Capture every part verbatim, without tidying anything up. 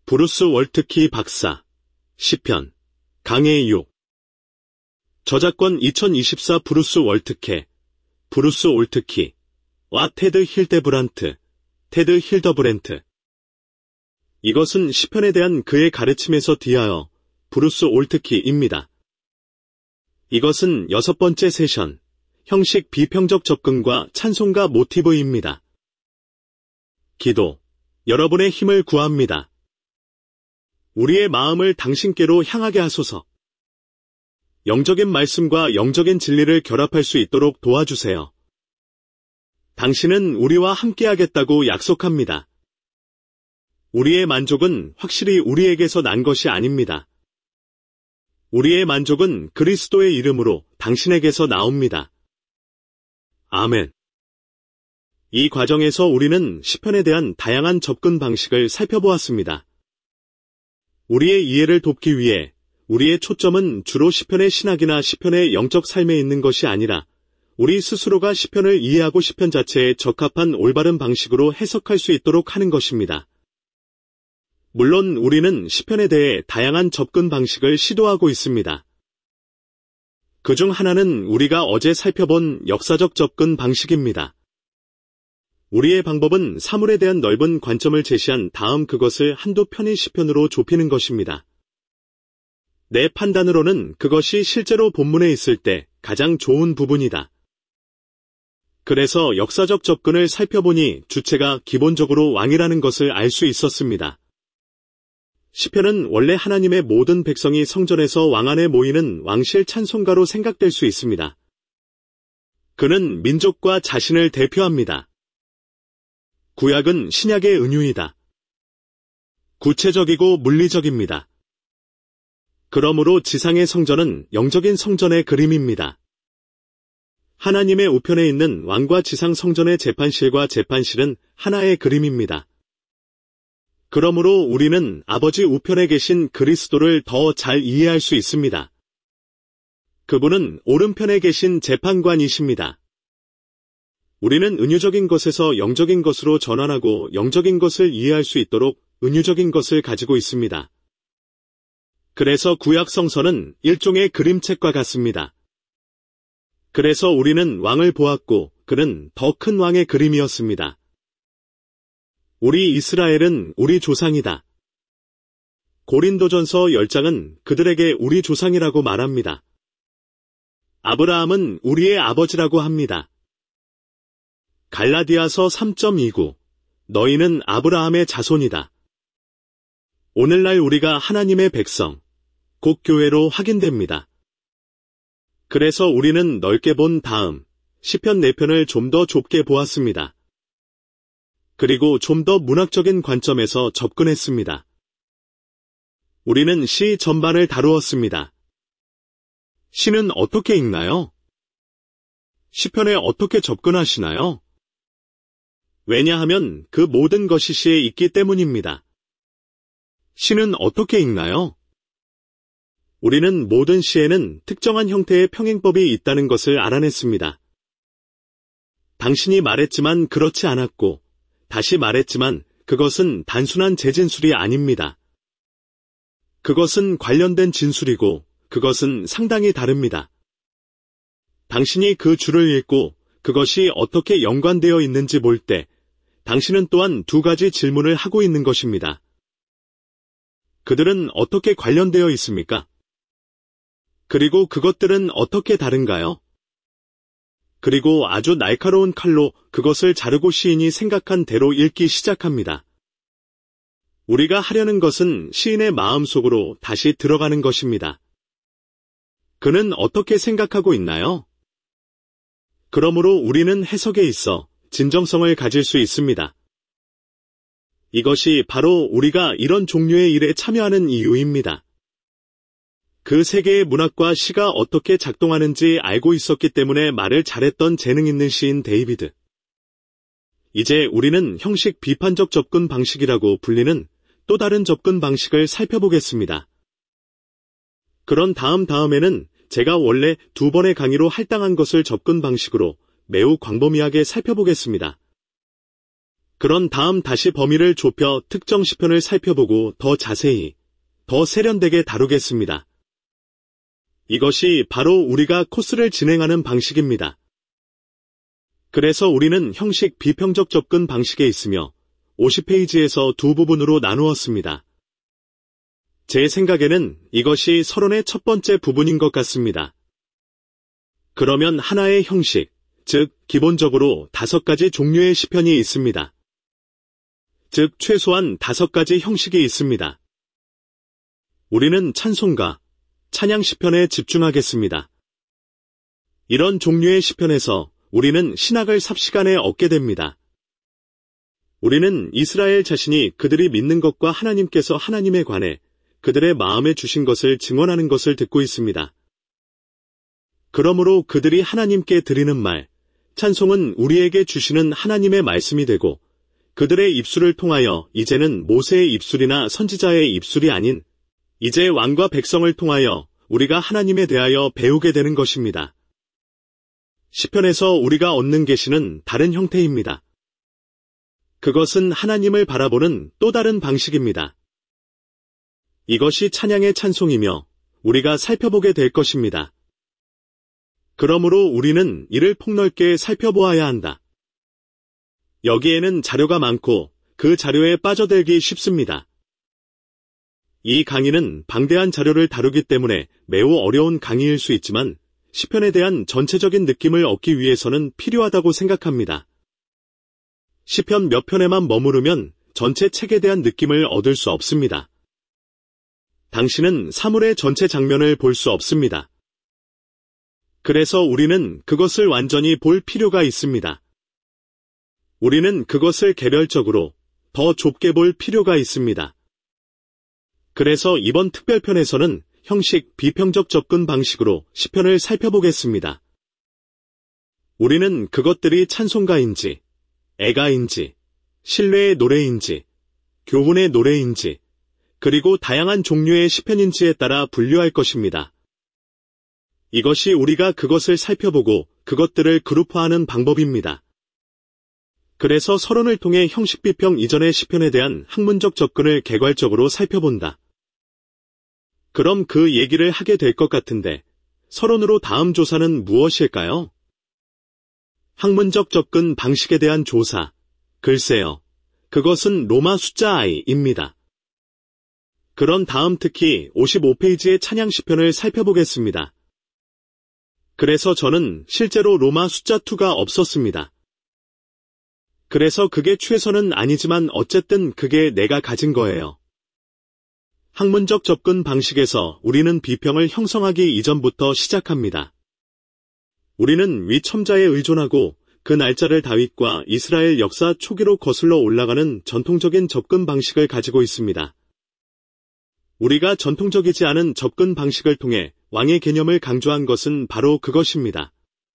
브루스 월트키 박사, 시편, 강해의 육. 저작권 이천이십사 브루스 월트케, 브루스 올트키, 와 테드 힐데브란트, 테드 힐더브랜트. 이것은 시편에 대한 그의 가르침에서 뒤하여 브루스 올트키입니다. 이것은 여섯 번째 세션, 형식 비평적 접근과 찬송가 모티브입니다. 기도, 여러분의 힘을 구합니다. 우리의 마음을 당신께로 향하게 하소서. 영적인 말씀과 영적인 진리를 결합할 수 있도록 도와주세요. 당신은 우리와 함께하겠다고 약속합니다. 우리의 만족은 확실히 우리에게서 난 것이 아닙니다. 우리의 만족은 그리스도의 이름으로 당신에게서 나옵니다. 아멘. 이 과정에서 우리는 시편에 대한 다양한 접근 방식을 살펴보았습니다. 우리의 이해를 돕기 위해 우리의 초점은 주로 시편의 신학이나 시편의 영적 삶에 있는 것이 아니라 우리 스스로가 시편을 이해하고 시편 자체에 적합한 올바른 방식으로 해석할 수 있도록 하는 것입니다. 물론 우리는 시편에 대해 다양한 접근 방식을 시도하고 있습니다. 그중 하나는 우리가 어제 살펴본 역사적 접근 방식입니다. 우리의 방법은 사물에 대한 넓은 관점을 제시한 다음 그것을 한두 편의 시편으로 좁히는 것입니다. 내 판단으로는 그것이 실제로 본문에 있을 때 가장 좋은 부분이다. 그래서 역사적 접근을 살펴보니 주체가 기본적으로 왕이라는 것을 알 수 있었습니다. 시편은 원래 하나님의 모든 백성이 성전에서 왕 안에 모이는 왕실 찬송가로 생각될 수 있습니다. 그는 민족과 자신을 대표합니다. 구약은 신약의 은유이다. 구체적이고 물리적입니다. 그러므로 지상의 성전은 영적인 성전의 그림입니다. 하나님의 우편에 있는 왕과 지상 성전의 재판실과 재판실은 하나의 그림입니다. 그러므로 우리는 아버지 우편에 계신 그리스도를 더 잘 이해할 수 있습니다. 그분은 오른편에 계신 재판관이십니다. 우리는 은유적인 것에서 영적인 것으로 전환하고 영적인 것을 이해할 수 있도록 은유적인 것을 가지고 있습니다. 그래서 구약 성서는 일종의 그림책과 같습니다. 그래서 우리는 왕을 보았고 그는 더 큰 왕의 그림이었습니다. 우리 이스라엘은 우리 조상이다. 고린도전서 열 장은 그들에게 우리 조상이라고 말합니다. 아브라함은 우리의 아버지라고 합니다. 갈라디아서 삼 점 이구 너희는 아브라함의 자손이다. 오늘날 우리가 하나님의 백성, 곧 교회로 확인됩니다. 그래서 우리는 넓게 본 다음 시편 네 편을 좀 더 좁게 보았습니다. 그리고 좀 더 문학적인 관점에서 접근했습니다. 우리는 시 전반을 다루었습니다. 시는 어떻게 읽나요? 시편에 어떻게 접근하시나요? 왜냐하면 그 모든 것이 시에 있기 때문입니다. 시는 어떻게 읽나요? 우리는 모든 시에는 특정한 형태의 평행법이 있다는 것을 알아냈습니다. 당신이 말했지만 그렇지 않았고, 다시 말했지만 그것은 단순한 재진술이 아닙니다. 그것은 관련된 진술이고 그것은 상당히 다릅니다. 당신이 그 줄을 읽고 그것이 어떻게 연관되어 있는지 볼 때 당신은 또한 두 가지 질문을 하고 있는 것입니다. 그들은 어떻게 관련되어 있습니까? 그리고 그것들은 어떻게 다른가요? 그리고 아주 날카로운 칼로 그것을 자르고 시인이 생각한 대로 읽기 시작합니다. 우리가 하려는 것은 시인의 마음속으로 다시 들어가는 것입니다. 그는 어떻게 생각하고 있나요? 그러므로 우리는 해석에 있어 진정성을 가질 수 있습니다. 이것이 바로 우리가 이런 종류의 일에 참여하는 이유입니다. 그 세계의 문학과 시가 어떻게 작동하는지 알고 있었기 때문에 말을 잘했던 재능 있는 시인 데이비드. 이제 우리는 형식 비판적 접근 방식이라고 불리는 또 다른 접근 방식을 살펴보겠습니다. 그런 다음 다음에는 제가 원래 두 번의 강의로 할당한 것을 접근 방식으로 매우 광범위하게 살펴보겠습니다. 그런 다음 다시 범위를 좁혀 특정 시편을 살펴보고 더 자세히, 더 세련되게 다루겠습니다. 이것이 바로 우리가 코스를 진행하는 방식입니다. 그래서 우리는 형식 비평적 접근 방식에 있으며 오십 페이지에서 두 부분으로 나누었습니다. 제 생각에는 이것이 서론의 첫 번째 부분인 것 같습니다. 그러면 하나의 형식, 즉 기본적으로 다섯 가지 종류의 시편이 있습니다. 즉 최소한 다섯 가지 형식이 있습니다. 우리는 찬송가, 찬양 시편에 집중하겠습니다. 이런 종류의 시편에서 우리는 신학을 삽시간에 얻게 됩니다. 우리는 이스라엘 자신이 그들이 믿는 것과 하나님께서 하나님에 관해 그들의 마음에 주신 것을 증언하는 것을 듣고 있습니다. 그러므로 그들이 하나님께 드리는 말, 찬송은 우리에게 주시는 하나님의 말씀이 되고 그들의 입술을 통하여 이제는 모세의 입술이나 선지자의 입술이 아닌 이제 왕과 백성을 통하여 우리가 하나님에 대하여 배우게 되는 것입니다. 시편에서 우리가 얻는 계시는 다른 형태입니다. 그것은 하나님을 바라보는 또 다른 방식입니다. 이것이 찬양의 찬송이며 우리가 살펴보게 될 것입니다. 그러므로 우리는 이를 폭넓게 살펴보아야 한다. 여기에는 자료가 많고 그 자료에 빠져들기 쉽습니다. 이 강의는 방대한 자료를 다루기 때문에 매우 어려운 강의일 수 있지만 시편에 대한 전체적인 느낌을 얻기 위해서는 필요하다고 생각합니다. 시편 몇 편에만 머무르면 전체 책에 대한 느낌을 얻을 수 없습니다. 당신은 사물의 전체 장면을 볼 수 없습니다. 그래서 우리는 그것을 완전히 볼 필요가 있습니다. 우리는 그것을 개별적으로 더 좁게 볼 필요가 있습니다. 그래서 이번 특별편에서는 형식 비평적 접근 방식으로 시편을 살펴보겠습니다. 우리는 그것들이 찬송가인지, 애가인지, 신뢰의 노래인지, 교훈의 노래인지, 그리고 다양한 종류의 시편인지에 따라 분류할 것입니다. 이것이 우리가 그것을 살펴보고 그것들을 그룹화하는 방법입니다. 그래서 서론을 통해 형식 비평 이전의 시편에 대한 학문적 접근을 개괄적으로 살펴본다. 그럼 그 얘기를 하게 될 것 같은데 서론으로 다음 조사는 무엇일까요? 학문적 접근 방식에 대한 조사. 글쎄요. 그것은 로마 숫자 I입니다. 그런 다음 특히 오십오 페이지의 찬양 시편을 살펴보겠습니다. 그래서 저는 실제로 로마 숫자 이가 없었습니다. 그래서 그게 최선은 아니지만 어쨌든 그게 내가 가진 거예요. 학문적 접근 방식에서 우리는 비평을 형성하기 이전부터 시작합니다. 우리는 위 첨자에 의존하고 그 날짜를 다윗과 이스라엘 역사 초기로 거슬러 올라가는 전통적인 접근 방식을 가지고 있습니다. 우리가 전통적이지 않은 접근 방식을 통해 왕의 개념을 강조한 것은 바로 그것입니다.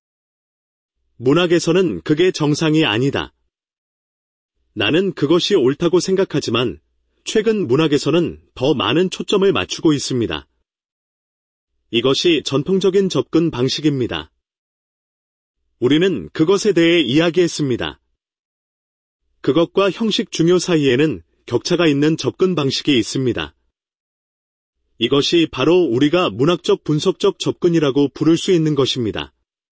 문학에서는 그게 정상이 아니다. 나는 그것이 옳다고 생각하지만 최근 문학에서는 더 많은 초점을 맞추고 있습니다. 이것이 전통적인 접근 방식입니다. 우리는 그것에 대해 이야기했습니다. 그것과 형식 중요 사이에는 격차가 있는 접근 방식이 있습니다. 이것이 바로 우리가 문학적 분석적 접근이라고 부를 수 있는 것입니다.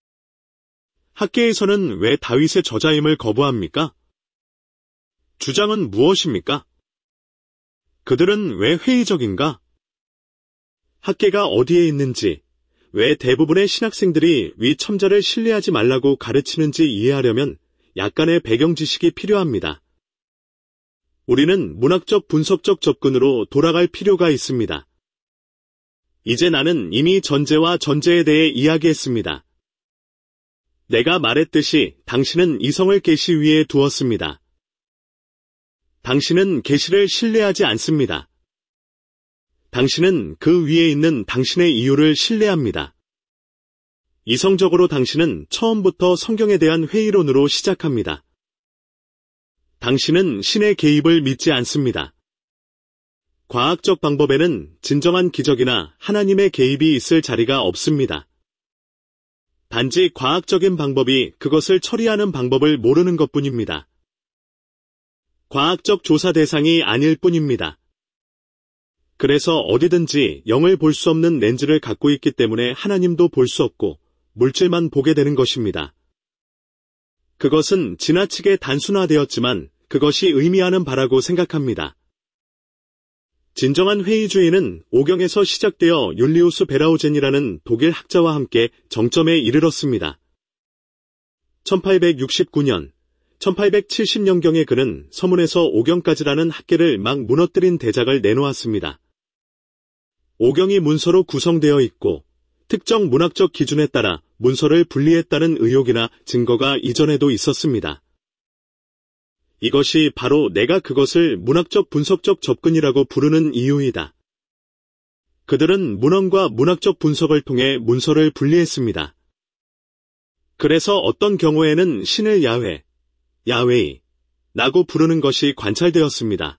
학계에서는 왜 다윗의 저자임을 거부합니까? 주장은 무엇입니까? 그들은 왜 회의적인가? 학계가 어디에 있는지, 왜 대부분의 신학생들이 위 첨자를 신뢰하지 말라고 가르치는지 이해하려면 약간의 배경 지식이 필요합니다. 우리는 문학적 분석적 접근으로 돌아갈 필요가 있습니다. 이제 나는 이미 전제와 전제에 대해 이야기했습니다. 내가 말했듯이 당신은 이성을 계시 위에 두었습니다. 당신은 계시를 신뢰하지 않습니다. 당신은 그 위에 있는 당신의 이유를 신뢰합니다. 이성적으로 당신은 처음부터 성경에 대한 회의론으로 시작합니다. 당신은 신의 개입을 믿지 않습니다. 과학적 방법에는 진정한 기적이나 하나님의 개입이 있을 자리가 없습니다. 단지 과학적인 방법이 그것을 처리하는 방법을 모르는 것뿐입니다. 과학적 조사 대상이 아닐 뿐입니다. 그래서 어디든지 영을 볼 수 없는 렌즈를 갖고 있기 때문에 하나님도 볼 수 없고 물질만 보게 되는 것입니다. 그것은 지나치게 단순화되었지만 그것이 의미하는 바라고 생각합니다. 진정한 회의주의는 오경에서 시작되어 율리우스 베라우젠이라는 독일 학자와 함께 정점에 이르렀습니다. 천팔백육십구 년, 천팔백칠십 년경에 그는 서문에서 오경까지라는 학계를 막 무너뜨린 대작을 내놓았습니다. 오경이 문서로 구성되어 있고 특정 문학적 기준에 따라 문서를 분리했다는 의혹이나 증거가 이전에도 있었습니다. 이것이 바로 내가 그것을 문학적 분석적 접근이라고 부르는 이유이다. 그들은 문헌과 문학적 분석을 통해 문서를 분리했습니다. 그래서 어떤 경우에는 신을 야훼, 야훼이 라고 부르는 것이 관찰되었습니다.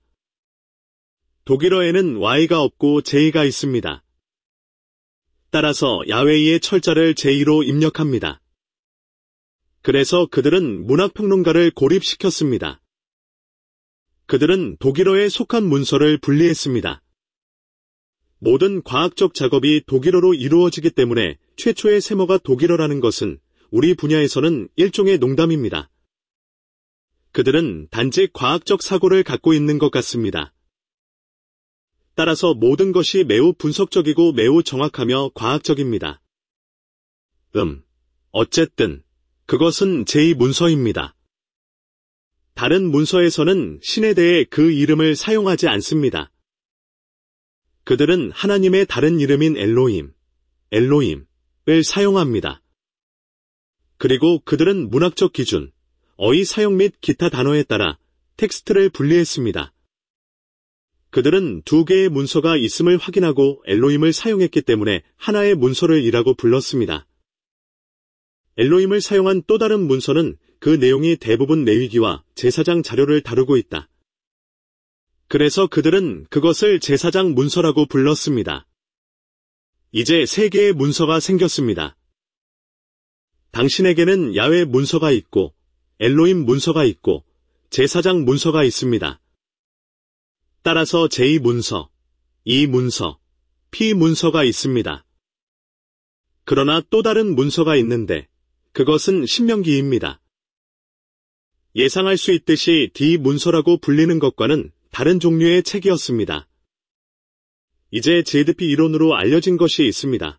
독일어에는 Y가 없고 J가 있습니다. 따라서 야훼이의 철자를 제이로 입력합니다. 그래서 그들은 문학평론가를 고립시켰습니다. 그들은 독일어에 속한 문서를 분리했습니다. 모든 과학적 작업이 독일어로 이루어지기 때문에 최초의 세모가 독일어라는 것은 우리 분야에서는 일종의 농담입니다. 그들은 단지 과학적 사고를 갖고 있는 것 같습니다. 따라서 모든 것이 매우 분석적이고 매우 정확하며 과학적입니다. 음, 어쨌든 그것은 제이 문서입니다. 다른 문서에서는 신에 대해 그 이름을 사용하지 않습니다. 그들은 하나님의 다른 이름인 엘로힘, 엘로힘을 사용합니다. 그리고 그들은 문학적 기준, 어휘 사용 및 기타 단어에 따라 텍스트를 분리했습니다. 그들은 두 개의 문서가 있음을 확인하고 엘로힘을 사용했기 때문에 하나의 문서를 이라고 불렀습니다. 엘로힘을 사용한 또 다른 문서는 그 내용이 대부분 레위기와 제사장 자료를 다루고 있다. 그래서 그들은 그것을 제사장 문서라고 불렀습니다. 이제 세 개의 문서가 생겼습니다. 당신에게는 야훼 문서가 있고 엘로힘 문서가 있고 제사장 문서가 있습니다. 따라서 제이 문서, 이 문서, P 문서가 있습니다. 그러나 또 다른 문서가 있는데 그것은 신명기입니다. 예상할 수 있듯이 D 문서라고 불리는 것과는 다른 종류의 책이었습니다. 이제 제이디피 이론으로 알려진 것이 있습니다.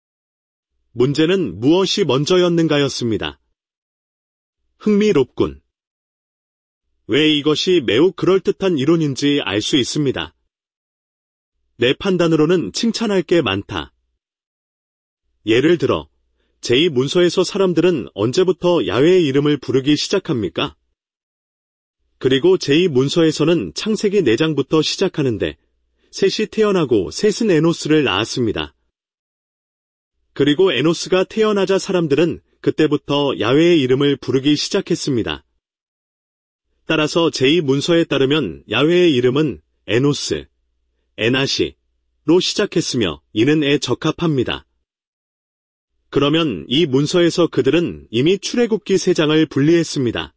문제는 무엇이 먼저였는가였습니다. 흥미롭군. 왜 이것이 매우 그럴듯한 이론인지 알 수 있습니다. 내 판단으로는 칭찬할 게 많다. 예를 들어, 제이 문서에서 사람들은 언제부터 야훼의 이름을 부르기 시작합니까? 그리고 제이 문서에서는 창세기 네 장부터 시작하는데 셋이 태어나고 셋은 에노스를 낳았습니다. 그리고 에노스가 태어나자 사람들은 그때부터 야훼의 이름을 부르기 시작했습니다. 따라서 제이 문서에 따르면 야훼의 이름은 에노스, 에나시로 시작했으며 이는 에 적합합니다. 그러면 이 문서에서 그들은 이미 출애굽기 세 장을 분리했습니다.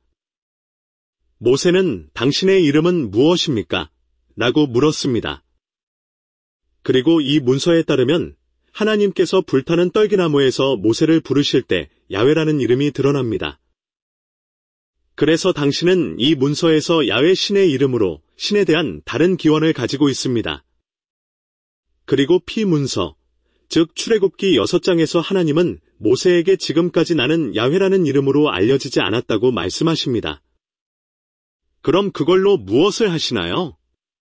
모세는 당신의 이름은 무엇입니까? 라고 물었습니다. 그리고 이 문서에 따르면 하나님께서 불타는 떨기나무에서 모세를 부르실 때 야훼라는 이름이 드러납니다. 그래서 당신은 이 문서에서 야훼 신의 이름으로 신에 대한 다른 기원을 가지고 있습니다. 그리고 P 문서, 즉 출애굽기 여섯 장에서 하나님은 모세에게 지금까지 나는 야훼라는 이름으로 알려지지 않았다고 말씀하십니다. 그럼 그걸로 무엇을 하시나요?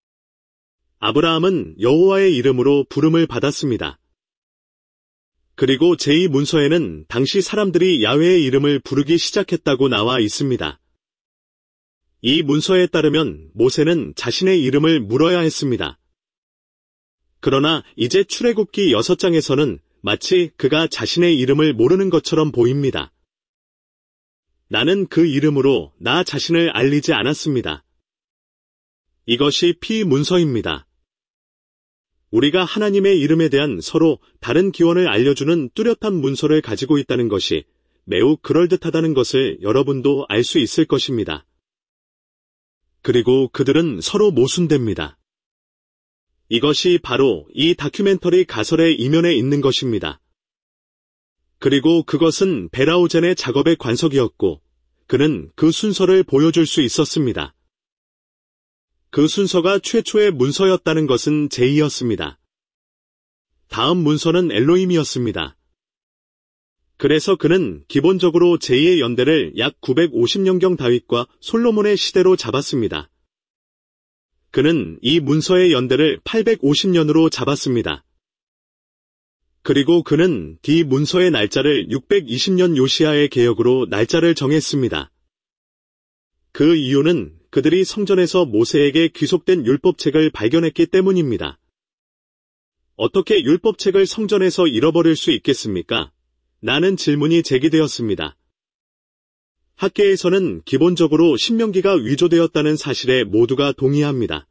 아브라함은 여호와의 이름으로 부름을 받았습니다. 그리고 제이 문서에는 당시 사람들이 야훼의 이름을 부르기 시작했다고 나와 있습니다. 이 문서에 따르면 모세는 자신의 이름을 물어야 했습니다. 그러나 이제 출애굽기 여섯 장에서는 마치 그가 자신의 이름을 모르는 것처럼 보입니다. 나는 그 이름으로 나 자신을 알리지 않았습니다. 이것이 P 문서입니다. 우리가 하나님의 이름에 대한 서로 다른 기원을 알려주는 뚜렷한 문서를 가지고 있다는 것이 매우 그럴듯하다는 것을 여러분도 알 수 있을 것입니다. 그리고 그들은 서로 모순됩니다. 이것이 바로 이 다큐멘터리 가설의 이면에 있는 것입니다. 그리고 그것은 베라우젠의 작업의 관석이었고 그는 그 순서를 보여줄 수 있었습니다. 그 순서가 최초의 문서였다는 것은 제이였습니다. 다음 문서는 엘로힘이었습니다. 그래서 그는 기본적으로 제이의 연대를 약 구백오십 년경 다윗과 솔로몬의 시대로 잡았습니다. 그는 이 문서의 연대를 팔백오십 년으로 잡았습니다. 그리고 그는 D 문서의 날짜를 육백이십 년 요시야의 개혁으로 날짜를 정했습니다. 그 이유는 그들이 성전에서 모세에게 귀속된 율법책을 발견했기 때문입니다. 어떻게 율법책을 성전에서 잃어버릴 수 있겠습니까? 라는 질문이 제기되었습니다. 학계에서는 기본적으로 신명기가 위조되었다는 사실에 모두가 동의합니다.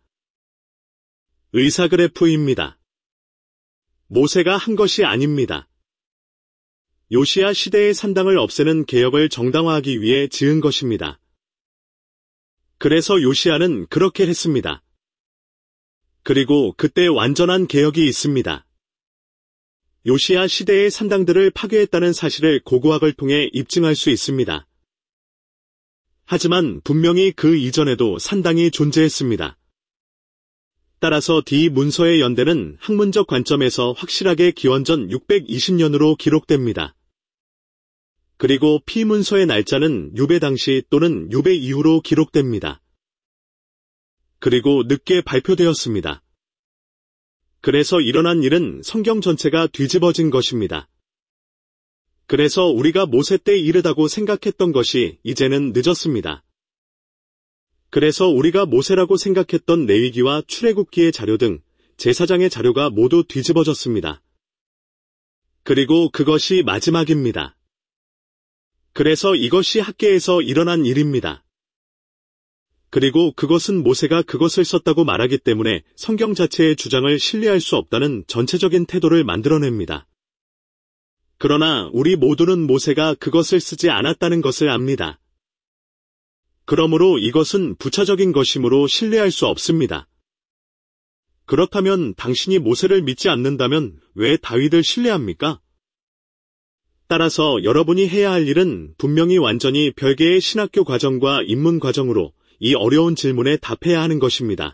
의사그래프입니다. 모세가 한 것이 아닙니다. 요시야 시대의 산당을 없애는 개혁을 정당화하기 위해 지은 것입니다. 그래서 요시야는 그렇게 했습니다. 그리고 그때 완전한 개혁이 있습니다. 요시야 시대의 산당들을 파괴했다는 사실을 고고학을 통해 입증할 수 있습니다. 하지만 분명히 그 이전에도 산당이 존재했습니다. 따라서 D 문서의 연대는 학문적 관점에서 확실하게 기원전 육백이십 년으로 기록됩니다. 그리고 P 문서의 날짜는 유배 당시 또는 유배 이후로 기록됩니다. 그리고 늦게 발표되었습니다. 그래서 일어난 일은 성경 전체가 뒤집어진 것입니다. 그래서 우리가 모세 때 이르다고 생각했던 것이 이제는 늦었습니다. 그래서 우리가 모세라고 생각했던 레위기와 출애굽기의 자료 등 제사장의 자료가 모두 뒤집어졌습니다. 그리고 그것이 마지막입니다. 그래서 이것이 학계에서 일어난 일입니다. 그리고 그것은 모세가 그것을 썼다고 말하기 때문에 성경 자체의 주장을 신뢰할 수 없다는 전체적인 태도를 만들어냅니다. 그러나 우리 모두는 모세가 그것을 쓰지 않았다는 것을 압니다. 그러므로 이것은 부차적인 것이므로 신뢰할 수 없습니다. 그렇다면 당신이 모세를 믿지 않는다면 왜 다윗을 신뢰합니까? 따라서 여러분이 해야 할 일은 분명히 완전히 별개의 신학교 과정과 입문 과정으로 이 어려운 질문에 답해야 하는 것입니다.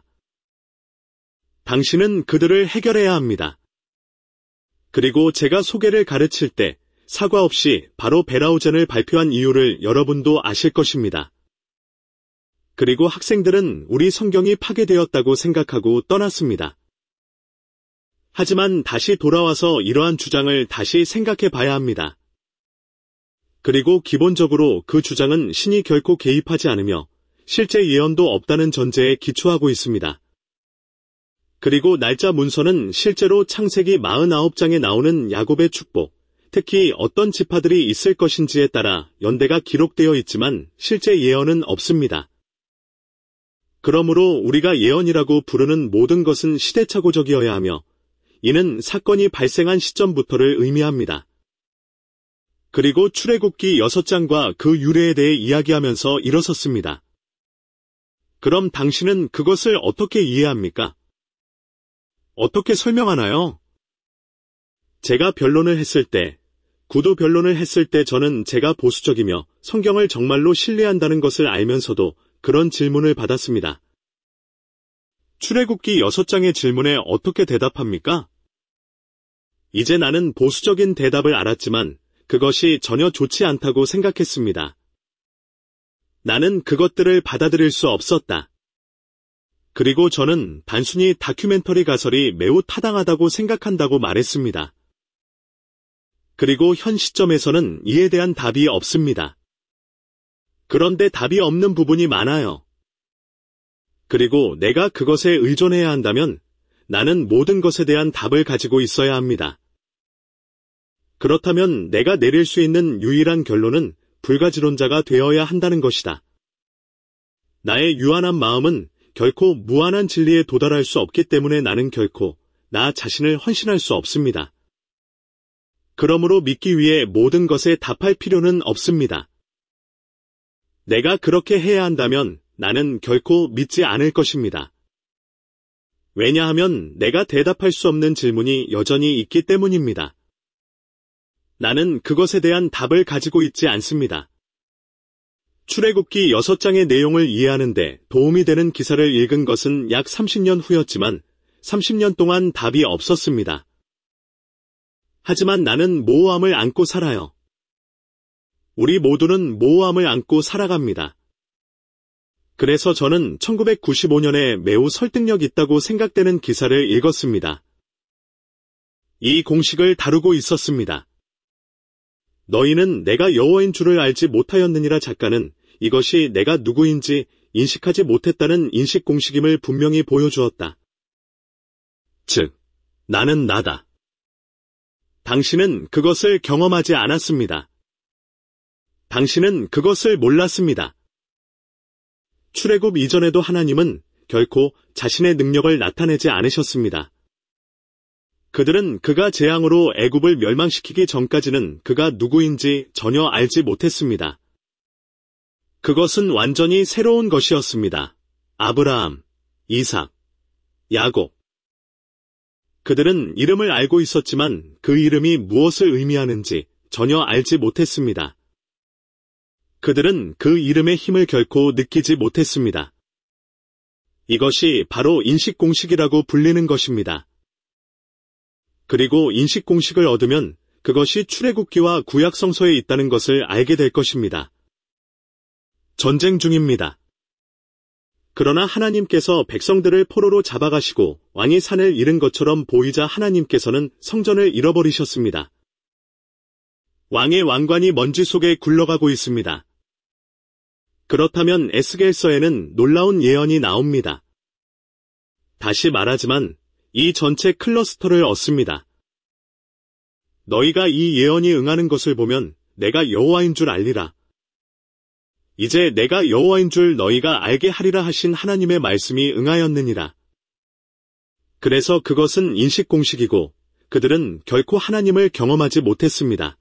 당신은 그들을 해결해야 합니다. 그리고 제가 소개를 가르칠 때 사과 없이 바로 베라우젠을 발표한 이유를 여러분도 아실 것입니다. 그리고 학생들은 우리 성경이 파괴되었다고 생각하고 떠났습니다. 하지만 다시 돌아와서 이러한 주장을 다시 생각해 봐야 합니다. 그리고 기본적으로 그 주장은 신이 결코 개입하지 않으며 실제 예언도 없다는 전제에 기초하고 있습니다. 그리고 날짜 문서는 실제로 창세기 사십구 장에 나오는 야곱의 축복, 특히 어떤 지파들이 있을 것인지에 따라 연대가 기록되어 있지만 실제 예언은 없습니다. 그러므로 우리가 예언이라고 부르는 모든 것은 시대착오적이어야 하며 이는 사건이 발생한 시점부터를 의미합니다. 그리고 출애굽기 여섯 장과 그 유래에 대해 이야기하면서 일어섰습니다. 그럼 당신은 그것을 어떻게 이해합니까? 어떻게 설명하나요? 제가 변론을 했을 때, 구도 변론을 했을 때 저는 제가 보수적이며 성경을 정말로 신뢰한다는 것을 알면서도 그런 질문을 받았습니다. 출애굽기 여섯 장의 질문에 어떻게 대답합니까? 이제 나는 보수적인 대답을 알았지만 그것이 전혀 좋지 않다고 생각했습니다. 나는 그것들을 받아들일 수 없었다. 그리고 저는 단순히 다큐멘터리 가설이 매우 타당하다고 생각한다고 말했습니다. 그리고 현 시점에서는 이에 대한 답이 없습니다. 그런데 답이 없는 부분이 많아요. 그리고 내가 그것에 의존해야 한다면 나는 모든 것에 대한 답을 가지고 있어야 합니다. 그렇다면 내가 내릴 수 있는 유일한 결론은 불가지론자가 되어야 한다는 것이다. 나의 유한한 마음은 결코 무한한 진리에 도달할 수 없기 때문에 나는 결코 나 자신을 헌신할 수 없습니다. 그러므로 믿기 위해 모든 것에 답할 필요는 없습니다. 내가 그렇게 해야 한다면 나는 결코 믿지 않을 것입니다. 왜냐하면 내가 대답할 수 없는 질문이 여전히 있기 때문입니다. 나는 그것에 대한 답을 가지고 있지 않습니다. 출애굽기 여섯 장의 내용을 이해하는데 도움이 되는 기사를 읽은 것은 약 삼십 년 후였지만 삼십 년 동안 답이 없었습니다. 하지만 나는 모호함을 안고 살아요. 우리 모두는 모호함을 안고 살아갑니다. 그래서 저는 천구백구십오 년에 매우 설득력 있다고 생각되는 기사를 읽었습니다. 이 공식을 다루고 있었습니다. 너희는 내가 여호와인 줄을 알지 못하였느니라. 작가는 이것이 내가 누구인지 인식하지 못했다는 인식 공식임을 분명히 보여주었다. 즉, 나는 나다. 당신은 그것을 경험하지 않았습니다. 당신은 그것을 몰랐습니다. 출애굽 이전에도 하나님은 결코 자신의 능력을 나타내지 않으셨습니다. 그들은 그가 재앙으로 애굽을 멸망시키기 전까지는 그가 누구인지 전혀 알지 못했습니다. 그것은 완전히 새로운 것이었습니다. 아브라함, 이삭, 야곱. 그들은 이름을 알고 있었지만 그 이름이 무엇을 의미하는지 전혀 알지 못했습니다. 그들은 그 이름의 힘을 결코 느끼지 못했습니다. 이것이 바로 인식공식이라고 불리는 것입니다. 그리고 인식공식을 얻으면 그것이 출애굽기와 구약성서에 있다는 것을 알게 될 것입니다. 전쟁 중입니다. 그러나 하나님께서 백성들을 포로로 잡아가시고 왕이 산을 잃은 것처럼 보이자 하나님께서는 성전을 잃어버리셨습니다. 왕의 왕관이 먼지 속에 굴러가고 있습니다. 그렇다면 에스겔서에는 놀라운 예언이 나옵니다. 다시 말하지만 이 전체 클러스터를 얻습니다. 너희가 이 예언이 응하는 것을 보면 내가 여호와인 줄 알리라. 이제 내가 여호와인 줄 너희가 알게 하리라 하신 하나님의 말씀이 응하였느니라. 그래서 그것은 인식공식이고 그들은 결코 하나님을 경험하지 못했습니다.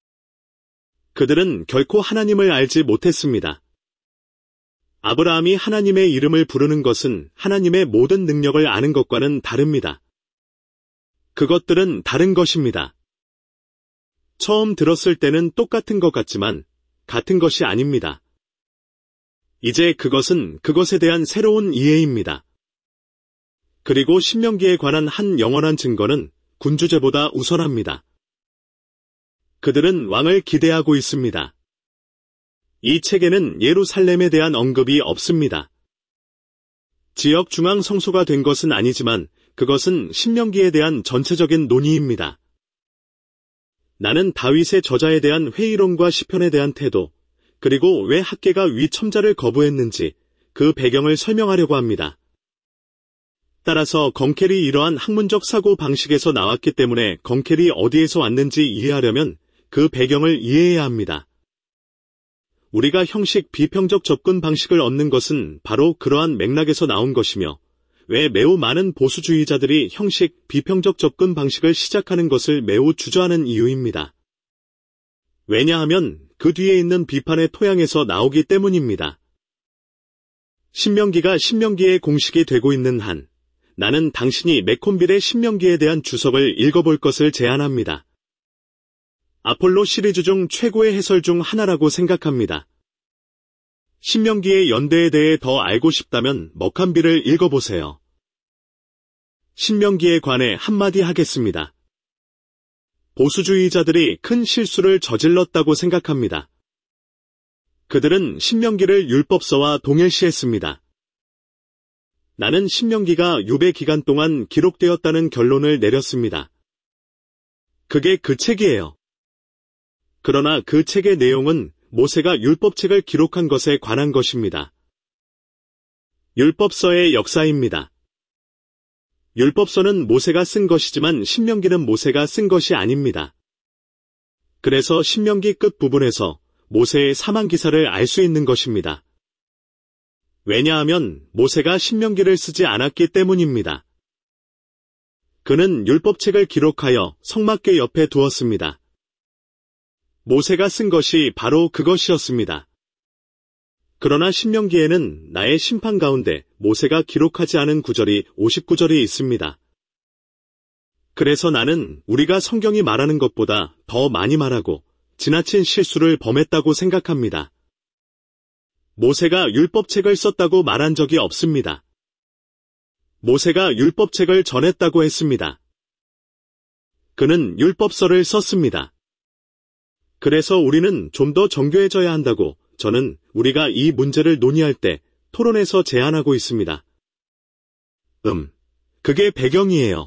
그들은 결코 하나님을 알지 못했습니다. 아브라함이 하나님의 이름을 부르는 것은 하나님의 모든 능력을 아는 것과는 다릅니다. 그것들은 다른 것입니다. 처음 들었을 때는 똑같은 것 같지만 같은 것이 아닙니다. 이제 그것은 그것에 대한 새로운 이해입니다. 그리고 신명기에 관한 한 영원한 증거는 군주제보다 우선합니다. 그들은 왕을 기대하고 있습니다. 이 책에는 예루살렘에 대한 언급이 없습니다. 지역 중앙 성소가 된 것은 아니지만 그것은 신명기에 대한 전체적인 논의입니다. 나는 다윗의 저자에 대한 회의론과 시편에 대한 태도, 그리고 왜 학계가 위첨자를 거부했는지 그 배경을 설명하려고 합니다. 따라서 건켈이 이러한 학문적 사고 방식에서 나왔기 때문에 건켈이 어디에서 왔는지 이해하려면 그 배경을 이해해야 합니다. 우리가 형식 비평적 접근 방식을 얻는 것은 바로 그러한 맥락에서 나온 것이며 왜 매우 많은 보수주의자들이 형식 비평적 접근 방식을 시작하는 것을 매우 주저하는 이유입니다. 왜냐하면 그 뒤에 있는 비판의 토양에서 나오기 때문입니다. 신명기가 신명기의 공식이 되고 있는 한 나는 당신이 맥콘빌의 신명기에 대한 주석을 읽어볼 것을 제안합니다. 아폴로 시리즈 중 최고의 해설 중 하나라고 생각합니다. 신명기의 연대에 대해 더 알고 싶다면 머칸비를 읽어보세요. 신명기에 관해 한마디 하겠습니다. 보수주의자들이 큰 실수를 저질렀다고 생각합니다. 그들은 신명기를 율법서와 동일시했습니다. 나는 신명기가 유배 기간 동안 기록되었다는 결론을 내렸습니다. 그게 그 책이에요. 그러나 그 책의 내용은 모세가 율법책을 기록한 것에 관한 것입니다. 율법서의 역사입니다. 율법서는 모세가 쓴 것이지만 신명기는 모세가 쓴 것이 아닙니다. 그래서 신명기 끝 부분에서 모세의 사망 기사를 알 수 있는 것입니다. 왜냐하면 모세가 신명기를 쓰지 않았기 때문입니다. 그는 율법책을 기록하여 성막궤 옆에 두었습니다. 모세가 쓴 것이 바로 그것이었습니다. 그러나 신명기에는 나의 심판 가운데 모세가 기록하지 않은 구절이 오십구 절이 있습니다. 그래서 나는 우리가 성경이 말하는 것보다 더 많이 말하고 지나친 실수를 범했다고 생각합니다. 모세가 율법책을 썼다고 말한 적이 없습니다. 모세가 율법책을 전했다고 했습니다. 그는 율법서를 썼습니다. 그래서 우리는 좀 더 정교해져야 한다고 저는 우리가 이 문제를 논의할 때 토론에서 제안하고 있습니다. 음, 그게 배경이에요.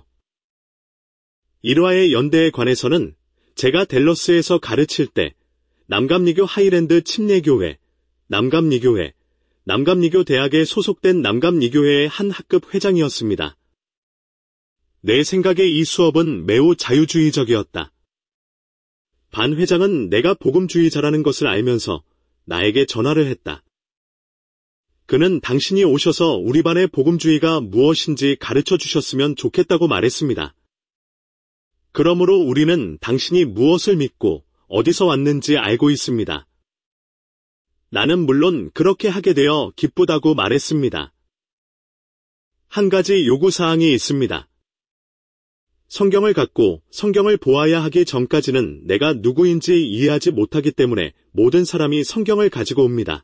일화의 연대에 관해서는 제가 댈러스에서 가르칠 때 남감리교 하이랜드 침례교회, 남감리교회, 남감리교 대학에 소속된 남감리교회의 한 학급 회장이었습니다. 내 생각에 이 수업은 매우 자유주의적이었다. 반 회장은 내가 복음주의자라는 것을 알면서 나에게 전화를 했다. 그는 당신이 오셔서 우리 반의 복음주의가 무엇인지 가르쳐 주셨으면 좋겠다고 말했습니다. 그러므로 우리는 당신이 무엇을 믿고 어디서 왔는지 알고 있습니다. 나는 물론 그렇게 하게 되어 기쁘다고 말했습니다. 한 가지 요구사항이 있습니다. 성경을 갖고 성경을 보아야 하기 전까지는 내가 누구인지 이해하지 못하기 때문에 모든 사람이 성경을 가지고 옵니다.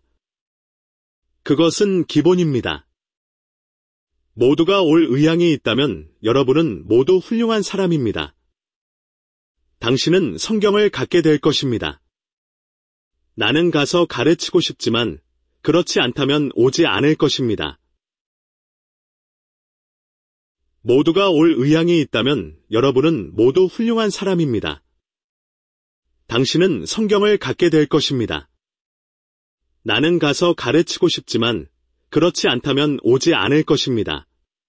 그것은 기본입니다. 모두가 올 의향이 있다면 여러분은 모두 훌륭한 사람입니다. 당신은 성경을 갖게 될 것입니다. 나는 가서 가르치고 싶지만 그렇지 않다면 오지 않을 것입니다. 모두가 올 의향이 있다면 여러분은 모두 훌륭한 사람입니다. 당신은 성경을 갖게 될 것입니다. 나는 가서 가르치고 싶지만 그렇지 않다면 오지 않을 것입니다.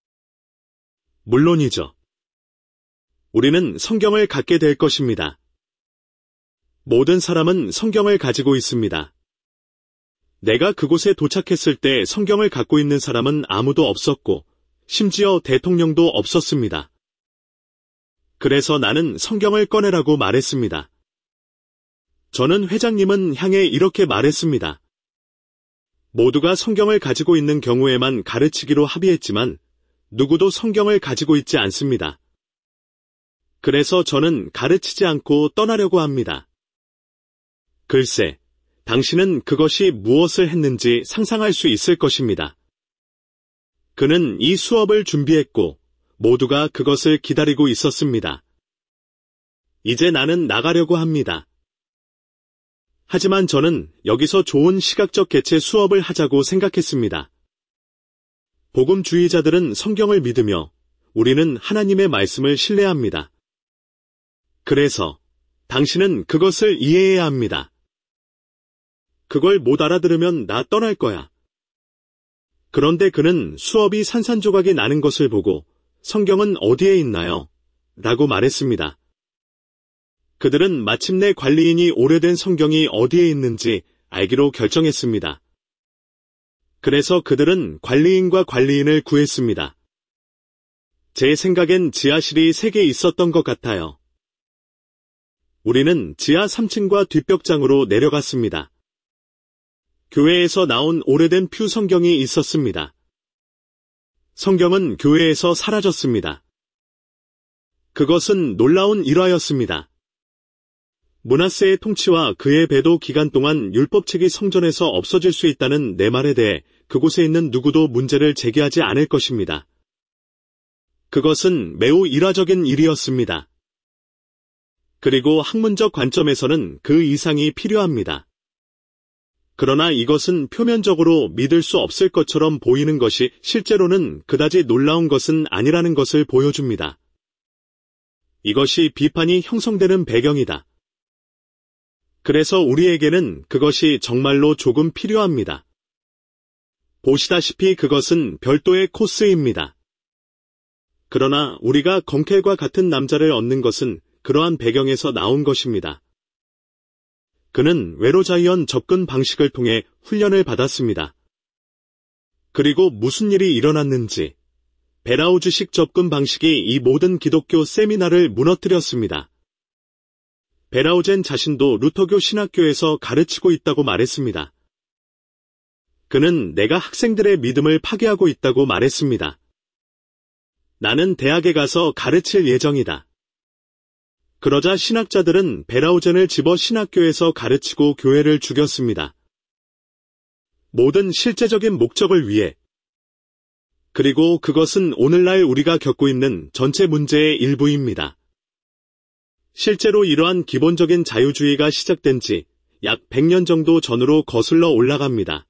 물론이죠. 우리는 성경을 갖게 될 것입니다. 모든 사람은 성경을 가지고 있습니다. 내가 그곳에 도착했을 때 성경을 갖고 있는 사람은 아무도 없었고 심지어 대통령도 없었습니다. 그래서 나는 성경을 꺼내라고 말했습니다. 저는 회장님은 향해 이렇게 말했습니다. 모두가 성경을 가지고 있는 경우에만 가르치기로 합의했지만 누구도 성경을 가지고 있지 않습니다. 그래서 저는 가르치지 않고 떠나려고 합니다. 글쎄, 당신은 그것이 무엇을 했는지 상상할 수 있을 것입니다. 그는 이 수업을 준비했고 모두가 그것을 기다리고 있었습니다. 이제 나는 나가려고 합니다. 하지만 저는 여기서 좋은 시각적 개체 수업을 하자고 생각했습니다. 복음주의자들은 성경을 믿으며 우리는 하나님의 말씀을 신뢰합니다. 그래서 당신은 그것을 이해해야 합니다. 그걸 못 알아들으면 나 떠날 거야. 그런데 그는 수업이 산산조각이 나는 것을 보고 성경은 어디에 있나요? 라고 말했습니다. 그들은 마침내 관리인이 오래된 성경이 어디에 있는지 알기로 결정했습니다. 그래서 그들은 관리인과 관리인을 구했습니다. 제 생각엔 지하실이 세 개 있었던 것 같아요. 우리는 지하 삼 층과 뒷벽장으로 내려갔습니다. 교회에서 나온 오래된 퓨 성경이 있었습니다. 성경은 교회에서 사라졌습니다. 그것은 놀라운 일화였습니다. 므낫세의 통치와 그의 배도 기간 동안 율법책이 성전에서 없어질 수 있다는 내 말에 대해 그곳에 있는 누구도 문제를 제기하지 않을 것입니다. 그것은 매우 일화적인 일이었습니다. 그리고 학문적 관점에서는 그 이상이 필요합니다. 그러나 이것은 표면적으로 믿을 수 없을 것처럼 보이는 것이 실제로는 그다지 놀라운 것은 아니라는 것을 보여줍니다. 이것이 비판이 형성되는 배경이다. 그래서 우리에게는 그것이 정말로 조금 필요합니다. 보시다시피 그것은 별도의 코스입니다. 그러나 우리가 건켈과 같은 남자를 얻는 것은 그러한 배경에서 나온 것입니다. 그는 외로자이언 접근 방식을 통해 훈련을 받았습니다. 그리고 무슨 일이 일어났는지 베라우즈식 접근 방식이 이 모든 기독교 세미나를 무너뜨렸습니다. 베라우젠 자신도 루터교 신학교에서 가르치고 있다고 말했습니다. 그는 내가 학생들의 믿음을 파괴하고 있다고 말했습니다. 나는 대학에 가서 가르칠 예정이다. 그러자 신학자들은 베라우젠을 집어 신학교에서 가르치고 교회를 죽였습니다. 모든 실제적인 목적을 위해. 그리고 그것은 오늘날 우리가 겪고 있는 전체 문제의 일부입니다. 실제로 이러한 기본적인 자유주의가 시작된 지 약 백 년 정도 전으로 거슬러 올라갑니다.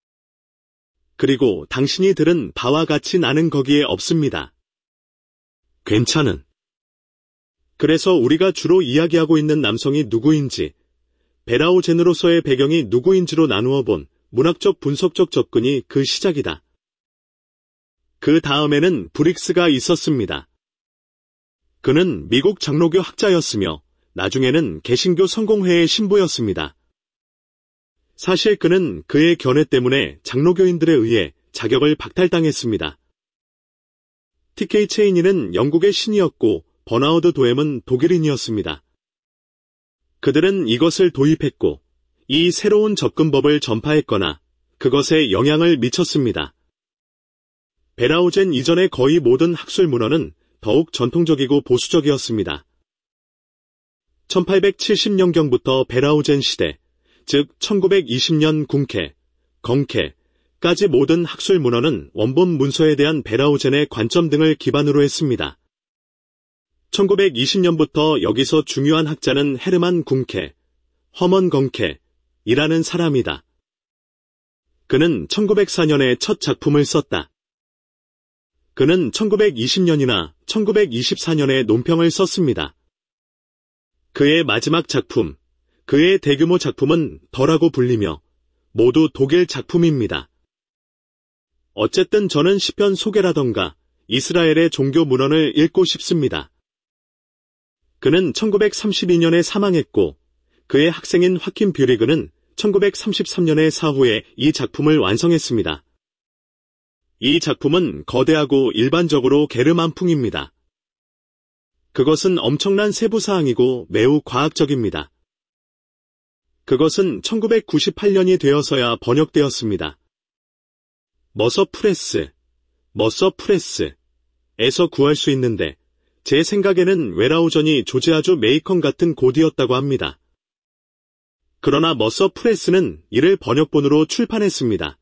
그리고 당신이 들은 바와 같이 나는 거기에 없습니다. 괜찮은. 그래서 우리가 주로 이야기하고 있는 남성이 누구인지, 베라우젠으로서의 배경이 누구인지로 나누어 본 문학적 분석적 접근이 그 시작이다. 그 다음에는 브릭스가 있었습니다. 그는 미국 장로교 학자였으며 나중에는 개신교 성공회의 신부였습니다. 사실 그는 그의 견해 때문에 장로교인들에 의해 자격을 박탈당했습니다. 티케이 체이니는 영국의 신이었고 버나우드 도엠은 독일인이었습니다. 그들은 이것을 도입했고 이 새로운 접근법을 전파했거나 그것에 영향을 미쳤습니다. 베라우젠 이전의 거의 모든 학술 문헌은 더욱 전통적이고 보수적이었습니다. 천팔백칠십 년경부터 베라우젠 시대, 즉 천구백이십 년 궁캐, 건캐까지 모든 학술 문헌은 원본 문서에 대한 베라우젠의 관점 등을 기반으로 했습니다. 천구백이십 년부터 여기서 중요한 학자는 헤르만 궁캐, 허먼 건캐이라는 사람이다. 그는 천구백사 년에 첫 작품을 썼다. 그는 천구백이십 년이나 천구백이십사 년에 논평을 썼습니다. 그의 마지막 작품, 그의 대규모 작품은 더라고 불리며 모두 독일 작품입니다. 어쨌든 저는 시편 소개라던가 이스라엘의 종교 문헌을 읽고 싶습니다. 그는 천구백삼십이 년에 사망했고 그의 학생인 화킨 뷰리그는 천구백삼십삼 년에 사후에 이 작품을 완성했습니다. 이 작품은 거대하고 일반적으로 게르만풍입니다. 그것은 엄청난 세부사항이고 매우 과학적입니다. 그것은 천구백구십팔 년이 되어서야 번역되었습니다. 머서 프레스, 머서 프레스에서 구할 수 있는데 제 생각에는 웨라우전이 조지아주 메이컨 같은 곳이었다고 합니다. 그러나 머서 프레스는 이를 번역본으로 출판했습니다.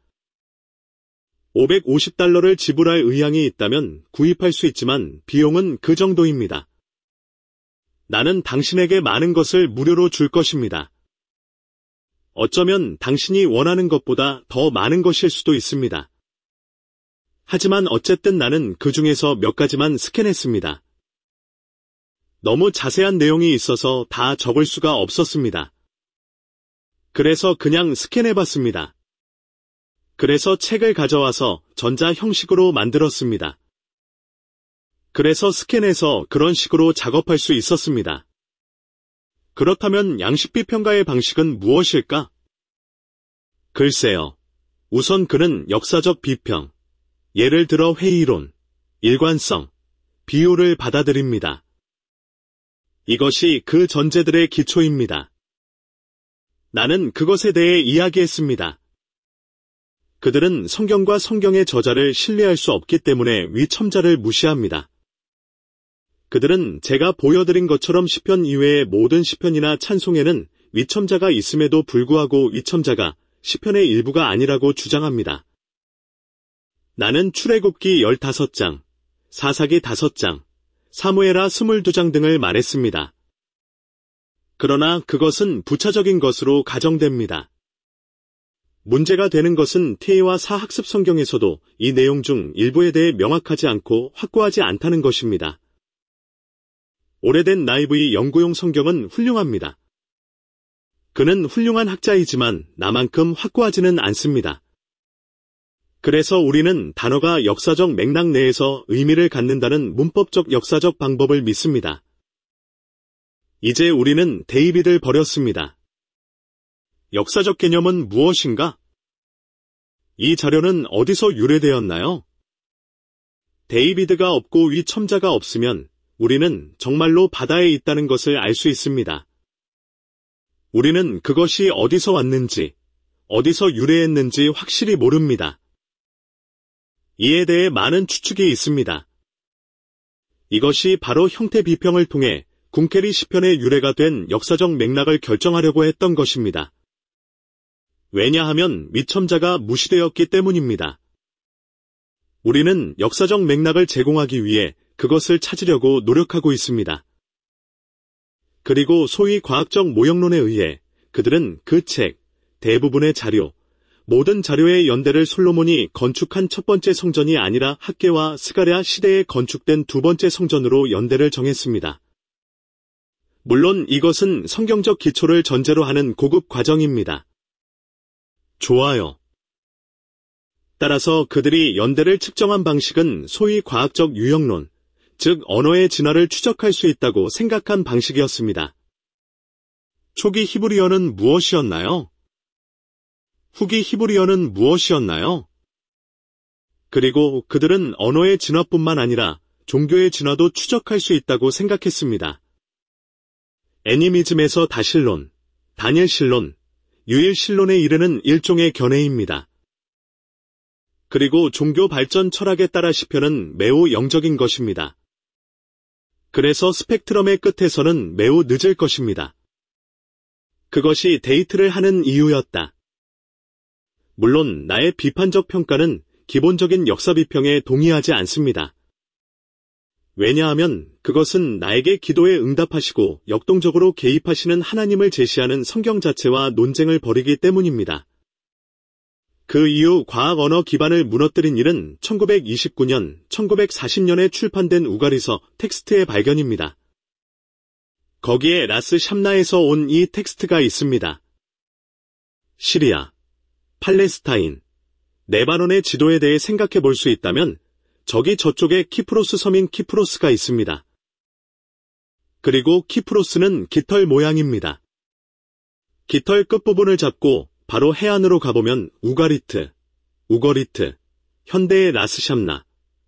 오백오십 달러를 지불할 의향이 있다면 구입할 수 있지만 비용은 그 정도입니다. 나는 당신에게 많은 것을 무료로 줄 것입니다. 어쩌면 당신이 원하는 것보다 더 많은 것일 수도 있습니다. 하지만 어쨌든 나는 그 중에서 몇 가지만 스캔했습니다. 너무 자세한 내용이 있어서 다 적을 수가 없었습니다. 그래서 그냥 스캔해봤습니다. 그래서 책을 가져와서 전자 형식으로 만들었습니다. 그래서 스캔해서 그런 식으로 작업할 수 있었습니다. 그렇다면 양식비 평가의 방식은 무엇일까? 글쎄요. 우선 그는 역사적 비평, 예를 들어 회의론, 일관성, 비유를 받아들입니다. 이것이 그 전제들의 기초입니다. 나는 그것에 대해 이야기했습니다. 그들은 성경과 성경의 저자를 신뢰할 수 없기 때문에 위첨자를 무시합니다. 그들은 제가 보여드린 것처럼 시편 이외의 모든 시편이나 찬송에는 위첨자가 있음에도 불구하고 위첨자가 시편의 일부가 아니라고 주장합니다. 나는 출애굽기 열다섯 장, 사사기 다섯 장, 사무엘하 스물두 장 등을 말했습니다. 그러나 그것은 부차적인 것으로 가정됩니다. 문제가 되는 것은 티와 사학습 성경에서도 이 내용 중 일부에 대해 명확하지 않고 확고하지 않다는 것입니다. 오래된 나이브의 연구용 성경은 훌륭합니다. 그는 훌륭한 학자이지만 나만큼 확고하지는 않습니다. 그래서 우리는 단어가 역사적 맥락 내에서 의미를 갖는다는 문법적 역사적 방법을 믿습니다. 이제 우리는 데이빗을 버렸습니다. 역사적 개념은 무엇인가? 이 자료는 어디서 유래되었나요? 데이비드가 없고 위첨자가 없으면 우리는 정말로 바다에 있다는 것을 알 수 있습니다. 우리는 그것이 어디서 왔는지, 어디서 유래했는지 확실히 모릅니다. 이에 대해 많은 추측이 있습니다. 이것이 바로 형태 비평을 통해 궁케리 시편의 유래가 된 역사적 맥락을 결정하려고 했던 것입니다. 왜냐하면 미첨자가 무시되었기 때문입니다. 우리는 역사적 맥락을 제공하기 위해 그것을 찾으려고 노력하고 있습니다. 그리고 소위 과학적 모형론에 의해 그들은 그 책, 대부분의 자료, 모든 자료의 연대를 솔로몬이 건축한 첫 번째 성전이 아니라 학개와 스가랴 시대에 건축된 두 번째 성전으로 연대를 정했습니다. 물론 이것은 성경적 기초를 전제로 하는 고급 과정입니다. 좋아요. 따라서 그들이 연대를 측정한 방식은 소위 과학적 유형론, 즉 언어의 진화를 추적할 수 있다고 생각한 방식이었습니다. 초기 히브리어는 무엇이었나요? 후기 히브리어는 무엇이었나요? 그리고 그들은 언어의 진화뿐만 아니라 종교의 진화도 추적할 수 있다고 생각했습니다. 애니미즘에서 다실론, 다니엘실론, 유일실론에 이르는 일종의 견해입니다. 그리고 종교 발전 철학에 따라 시편은 매우 영적인 것입니다. 그래서 스펙트럼의 끝에서는 매우 늦을 것입니다. 그것이 데이트를 하는 이유였다. 물론 나의 비판적 평가는 기본적인 역사 비평에 동의하지 않습니다. 왜냐하면 그것은 나에게 기도에 응답하시고 역동적으로 개입하시는 하나님을 제시하는 성경 자체와 논쟁을 벌이기 때문입니다. 그 이후 과학 언어 기반을 무너뜨린 일은 천구백이십구 년, 천구백사십 년에 출판된 우가리서 텍스트의 발견입니다. 거기에 라스 샴나에서 온 이 텍스트가 있습니다. 시리아, 팔레스타인, 레바논의 지도에 대해 생각해 볼 수 있다면 저기 저쪽에 키프로스 섬인 키프로스가 있습니다. 그리고 키프로스는 깃털 모양입니다. 깃털 끝부분을 잡고 바로 해안으로 가보면 우가리트, 우거리트, 현대의 라스샴나,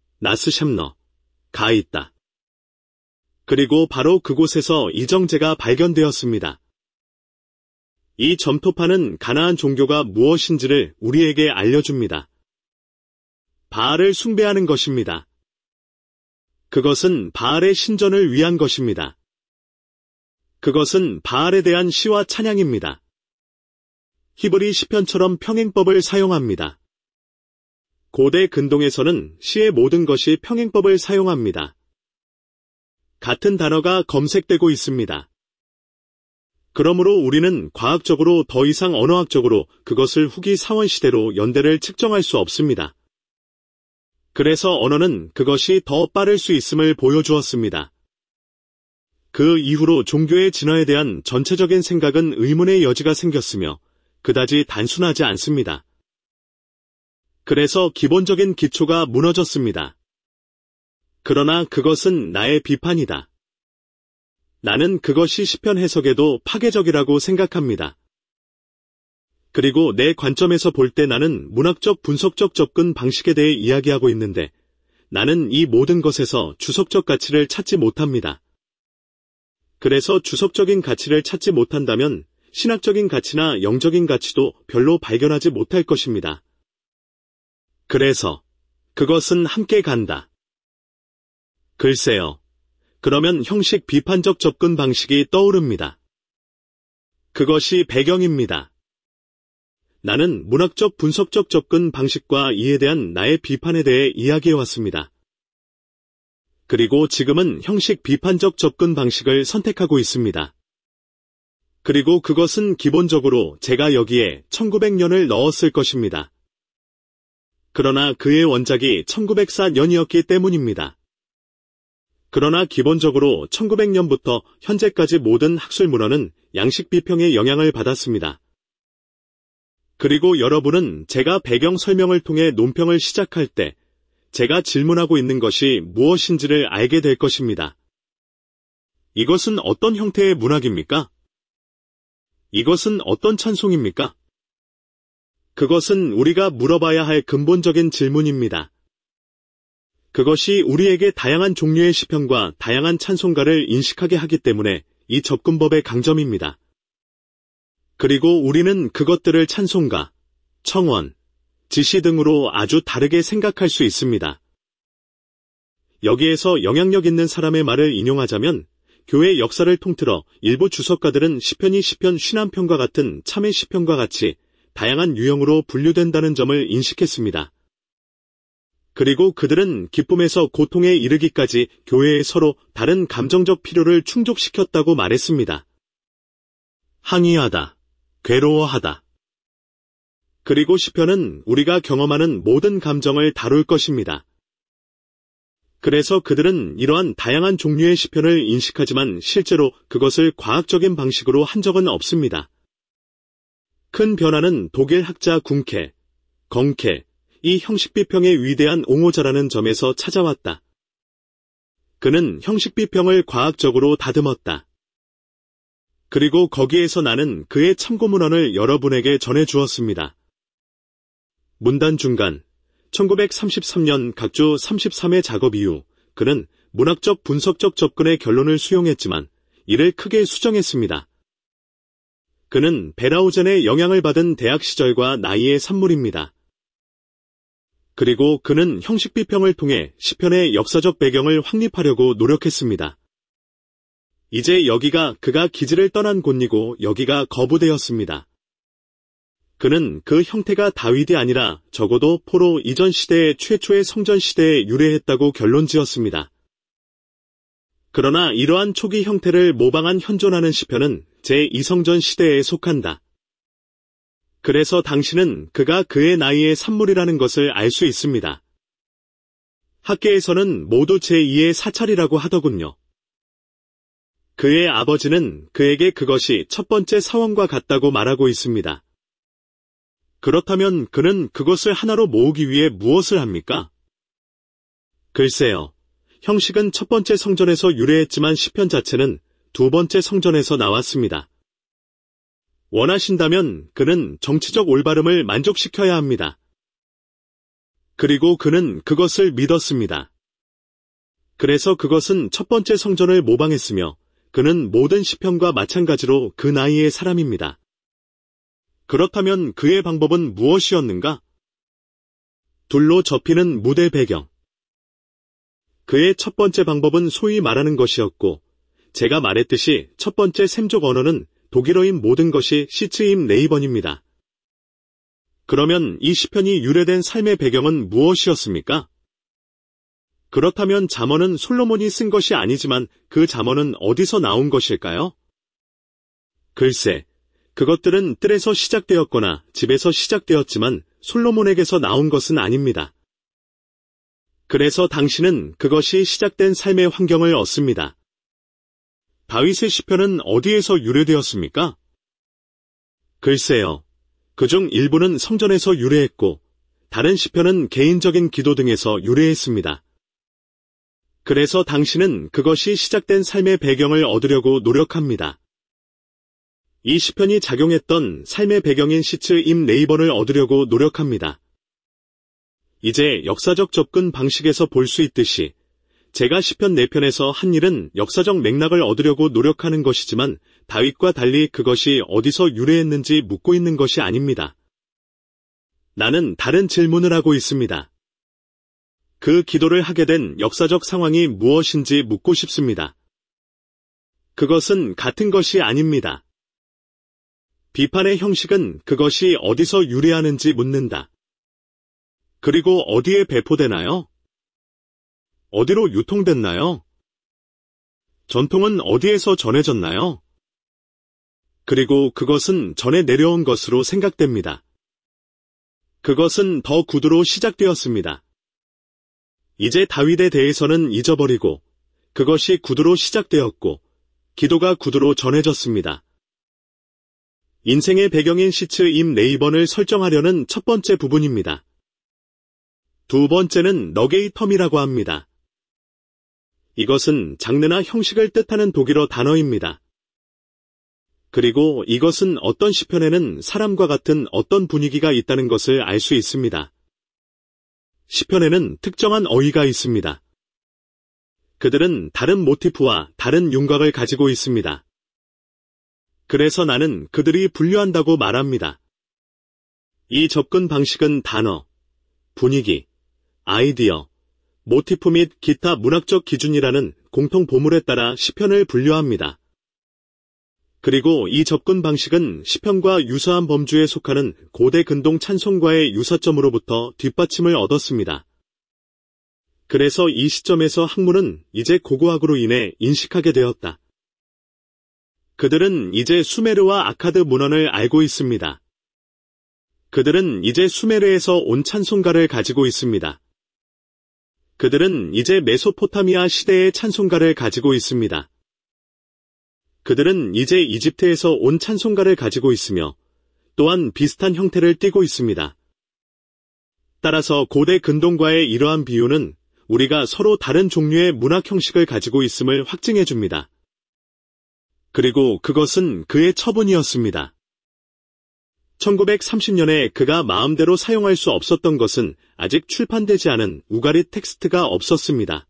나스샴너가 있다. 그리고 바로 그곳에서 이정재가 발견되었습니다. 이 점토파는 가나안 종교가 무엇인지를 우리에게 알려줍니다. 바알을 숭배하는 것입니다. 그것은 바알의 신전을 위한 것입니다. 그것은 바알에 대한 시와 찬양입니다. 히브리 시편처럼 평행법을 사용합니다. 고대 근동에서는 시의 모든 것이 평행법을 사용합니다. 같은 단어가 검색되고 있습니다. 그러므로 우리는 과학적으로 더 이상 언어학적으로 그것을 후기 사원시대로 연대를 측정할 수 없습니다. 그래서 언어는 그것이 더 빠를 수 있음을 보여주었습니다. 그 이후로 종교의 진화에 대한 전체적인 생각은 의문의 여지가 생겼으며 그다지 단순하지 않습니다. 그래서 기본적인 기초가 무너졌습니다. 그러나 그것은 나의 비판이다. 나는 그것이 시편 해석에도 파괴적이라고 생각합니다. 그리고 내 관점에서 볼 때 나는 문학적 분석적 접근 방식에 대해 이야기하고 있는데 나는 이 모든 것에서 주석적 가치를 찾지 못합니다. 그래서 주석적인 가치를 찾지 못한다면 신학적인 가치나 영적인 가치도 별로 발견하지 못할 것입니다. 그래서 그것은 함께 간다. 글쎄요. 그러면 형식 비판적 접근 방식이 떠오릅니다. 그것이 배경입니다. 나는 문학적 분석적 접근 방식과 이에 대한 나의 비판에 대해 이야기해왔습니다. 그리고 지금은 형식 비판적 접근 방식을 선택하고 있습니다. 그리고 그것은 기본적으로 제가 여기에 천구백 년을 넣었을 것입니다. 그러나 그의 원작이 천구백사 년이었기 때문입니다. 그러나 기본적으로 천구백 년부터 현재까지 모든 학술 문헌은 양식 비평의 영향을 받았습니다. 그리고 여러분은 제가 배경 설명을 통해 논평을 시작할 때 제가 질문하고 있는 것이 무엇인지를 알게 될 것입니다. 이것은 어떤 형태의 문학입니까? 이것은 어떤 찬송입니까? 그것은 우리가 물어봐야 할 근본적인 질문입니다. 그것이 우리에게 다양한 종류의 시편과 다양한 찬송가를 인식하게 하기 때문에 이 접근법의 강점입니다. 그리고 우리는 그것들을 찬송가, 청원, 지시 등으로 아주 다르게 생각할 수 있습니다. 여기에서 영향력 있는 사람의 말을 인용하자면 교회 역사를 통틀어 일부 주석가들은 시편이 시편 오십일 편과 같은 참회 시편과 같이 다양한 유형으로 분류된다는 점을 인식했습니다. 그리고 그들은 기쁨에서 고통에 이르기까지 교회에 서로 다른 감정적 필요를 충족시켰다고 말했습니다. 항의하다, 괴로워하다. 그리고 시편은 우리가 경험하는 모든 감정을 다룰 것입니다. 그래서 그들은 이러한 다양한 종류의 시편을 인식하지만 실제로 그것을 과학적인 방식으로 한 적은 없습니다. 큰 변화는 독일 학자 궁케, 건케, 이 형식비평의 위대한 옹호자라는 점에서 찾아왔다. 그는 형식비평을 과학적으로 다듬었다. 그리고 거기에서 나는 그의 참고문헌을 여러분에게 전해주었습니다. 문단 중간, 천구백삼십삼 년 각주 삼십삼 회 작업 이후 그는 문학적 분석적 접근의 결론을 수용했지만 이를 크게 수정했습니다. 그는 베라우젠의 영향을 받은 대학 시절과 나이의 산물입니다. 그리고 그는 형식비평을 통해 시편의 역사적 배경을 확립하려고 노력했습니다. 이제 여기가 그가 기지를 떠난 곳이고 여기가 거부되었습니다. 그는 그 형태가 다윗이 아니라 적어도 포로 이전 시대의 최초의 성전 시대에 유래했다고 결론지었습니다. 그러나 이러한 초기 형태를 모방한 현존하는 시편은 제이 성전 시대에 속한다. 그래서 당신은 그가 그의 나이의 산물이라는 것을 알 수 있습니다. 학계에서는 모두 제이의 사찰이라고 하더군요. 그의 아버지는 그에게 그것이 첫 번째 사원과 같다고 말하고 있습니다. 그렇다면 그는 그것을 하나로 모으기 위해 무엇을 합니까? 글쎄요. 형식은 첫 번째 성전에서 유래했지만 시편 자체는 두 번째 성전에서 나왔습니다. 원하신다면 그는 정치적 올바름을 만족시켜야 합니다. 그리고 그는 그것을 믿었습니다. 그래서 그것은 첫 번째 성전을 모방했으며 그는 모든 시편과 마찬가지로 그 나이의 사람입니다. 그렇다면 그의 방법은 무엇이었는가? 둘로 접히는 무대 배경. 그의 첫 번째 방법은 소위 말하는 것이었고 제가 말했듯이 첫 번째 셈족 언어는 독일어인 모든 것이 시츠임 네이번입니다. 그러면 이 시편이 유래된 삶의 배경은 무엇이었습니까? 그렇다면 잠언은 솔로몬이 쓴 것이 아니지만 그 잠언은 어디서 나온 것일까요? 글쎄, 그것들은 뜰에서 시작되었거나 집에서 시작되었지만 솔로몬에게서 나온 것은 아닙니다. 그래서 당신은 그것이 시작된 삶의 환경을 얻습니다. 다윗의 시편은 어디에서 유래되었습니까? 글쎄요. 그중 일부는 성전에서 유래했고 다른 시편은 개인적인 기도 등에서 유래했습니다. 그래서 당신은 그것이 시작된 삶의 배경을 얻으려고 노력합니다. 이 시편이 작용했던 삶의 배경인 시츠임 네이번을 얻으려고 노력합니다. 이제 역사적 접근 방식에서 볼 수 있듯이 제가 시편 네 편에서 한 일은 역사적 맥락을 얻으려고 노력하는 것이지만 다윗과 달리 그것이 어디서 유래했는지 묻고 있는 것이 아닙니다. 나는 다른 질문을 하고 있습니다. 그 기도를 하게 된 역사적 상황이 무엇인지 묻고 싶습니다. 그것은 같은 것이 아닙니다. 비판의 형식은 그것이 어디서 유래하는지 묻는다. 그리고 어디에 배포되나요? 어디로 유통됐나요? 전통은 어디에서 전해졌나요? 그리고 그것은 전해 내려온 것으로 생각됩니다. 그것은 더 구두로 시작되었습니다. 이제 다윗에 대해서는 잊어버리고 그것이 구두로 시작되었고 기도가 구두로 전해졌습니다. 인생의 배경인 시츠임 네이번을 설정하려는 첫 번째 부분입니다. 두 번째는 너게이텀이라고 합니다. 이것은 장르나 형식을 뜻하는 독일어 단어입니다. 그리고 이것은 어떤 시편에는 사람과 같은 어떤 분위기가 있다는 것을 알 수 있습니다. 시편에는 특정한 어휘가 있습니다. 그들은 다른 모티프와 다른 윤곽을 가지고 있습니다. 그래서 나는 그들이 분류한다고 말합니다. 이 접근 방식은 단어, 분위기, 아이디어, 모티프 및 기타 문학적 기준이라는 공통 보물에 따라 시편을 분류합니다. 그리고 이 접근 방식은 시편과 유사한 범주에 속하는 고대 근동 찬송가의 유사점으로부터 뒷받침을 얻었습니다. 그래서 이 시점에서 학문은 이제 고고학으로 인해 인식하게 되었다. 그들은 이제 수메르와 아카드 문헌을 알고 있습니다. 그들은 이제 수메르에서 온 찬송가를 가지고 있습니다. 그들은 이제 메소포타미아 시대의 찬송가를 가지고 있습니다. 그들은 이제 이집트에서 온 찬송가를 가지고 있으며 또한 비슷한 형태를 띠고 있습니다. 따라서 고대 근동과의 이러한 비유는 우리가 서로 다른 종류의 문학 형식을 가지고 있음을 확증해 줍니다. 그리고 그것은 그의 처분이었습니다. 천구백삼십 년에 그가 마음대로 사용할 수 없었던 것은 아직 출판되지 않은 우가리 텍스트가 없었습니다.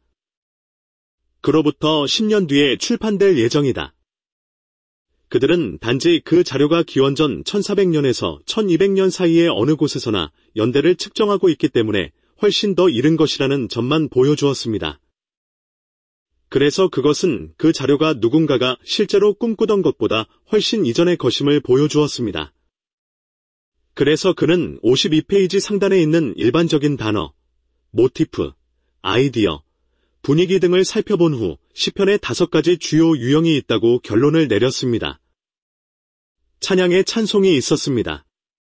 그로부터 십 년 뒤에 출판될 예정이다. 그들은 단지 그 자료가 기원전 천사백 년에서 천이백 년 사이의 어느 곳에서나 연대를 측정하고 있기 때문에 훨씬 더 이른 것이라는 점만 보여주었습니다. 그래서 그것은 그 자료가 누군가가 실제로 꿈꾸던 것보다 훨씬 이전의 것임을 보여주었습니다. 그래서 그는 오십이 페이지 상단에 있는 일반적인 단어, 모티프, 아이디어, 분위기 등을 살펴본 후 시편에 다섯 가지 주요 유형이 있다고 결론을 내렸습니다. 찬양의 찬송이 있었습니다.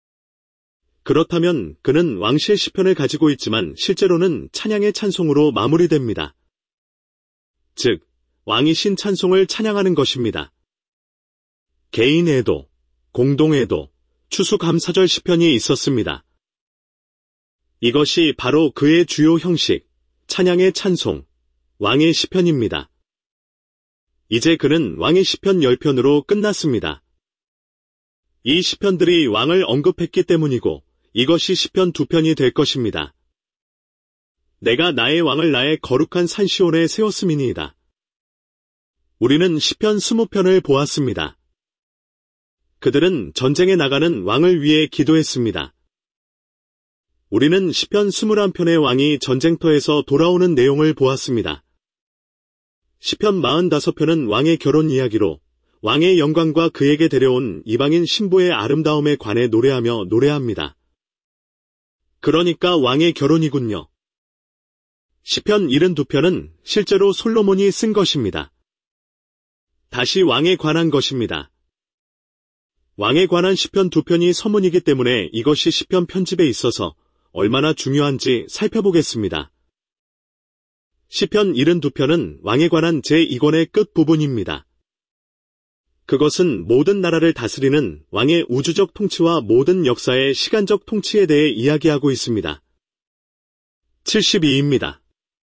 그렇다면 그는 왕실 시편을 가지고 있지만 실제로는 찬양의 찬송으로 마무리됩니다. 즉, 왕이신 찬송을 찬양하는 것입니다. 개인애도, 공동애도, 추수감사절 시편이 있었습니다. 이것이 바로 그의 주요 형식, 찬양의 찬송, 왕의 시편입니다. 이제 그는 왕의 시편 십 편으로 끝났습니다. 이 시편들이 왕을 언급했기 때문이고 이것이 시편 두 편이 될 것입니다. 내가 나의 왕을 나의 거룩한 산시온에 세웠음이니이다. 우리는 시편 이십 편을 보았습니다. 그들은 전쟁에 나가는 왕을 위해 기도했습니다. 우리는 시편 이십일 편의 왕이 전쟁터에서 돌아오는 내용을 보았습니다. 시편 사십오 편은 왕의 결혼 이야기로 왕의 영광과 그에게 데려온 이방인 신부의 아름다움에 관해 노래하며 노래합니다. 그러니까 왕의 결혼이군요. 시편 칠십이 편은 실제로 솔로몬이 쓴 것입니다. 다시 왕에 관한 것입니다. 왕에 관한 시편 두 편이 서문이기 때문에 이것이 시편 편집에 있어서 얼마나 중요한지 살펴보겠습니다. 시편 칠십이 편은 왕에 관한 제이 권의 끝부분입니다. 그것은 모든 나라를 다스리는 왕의 우주적 통치와 모든 역사의 시간적 통치에 대해 이야기하고 있습니다. 칠십이입니다.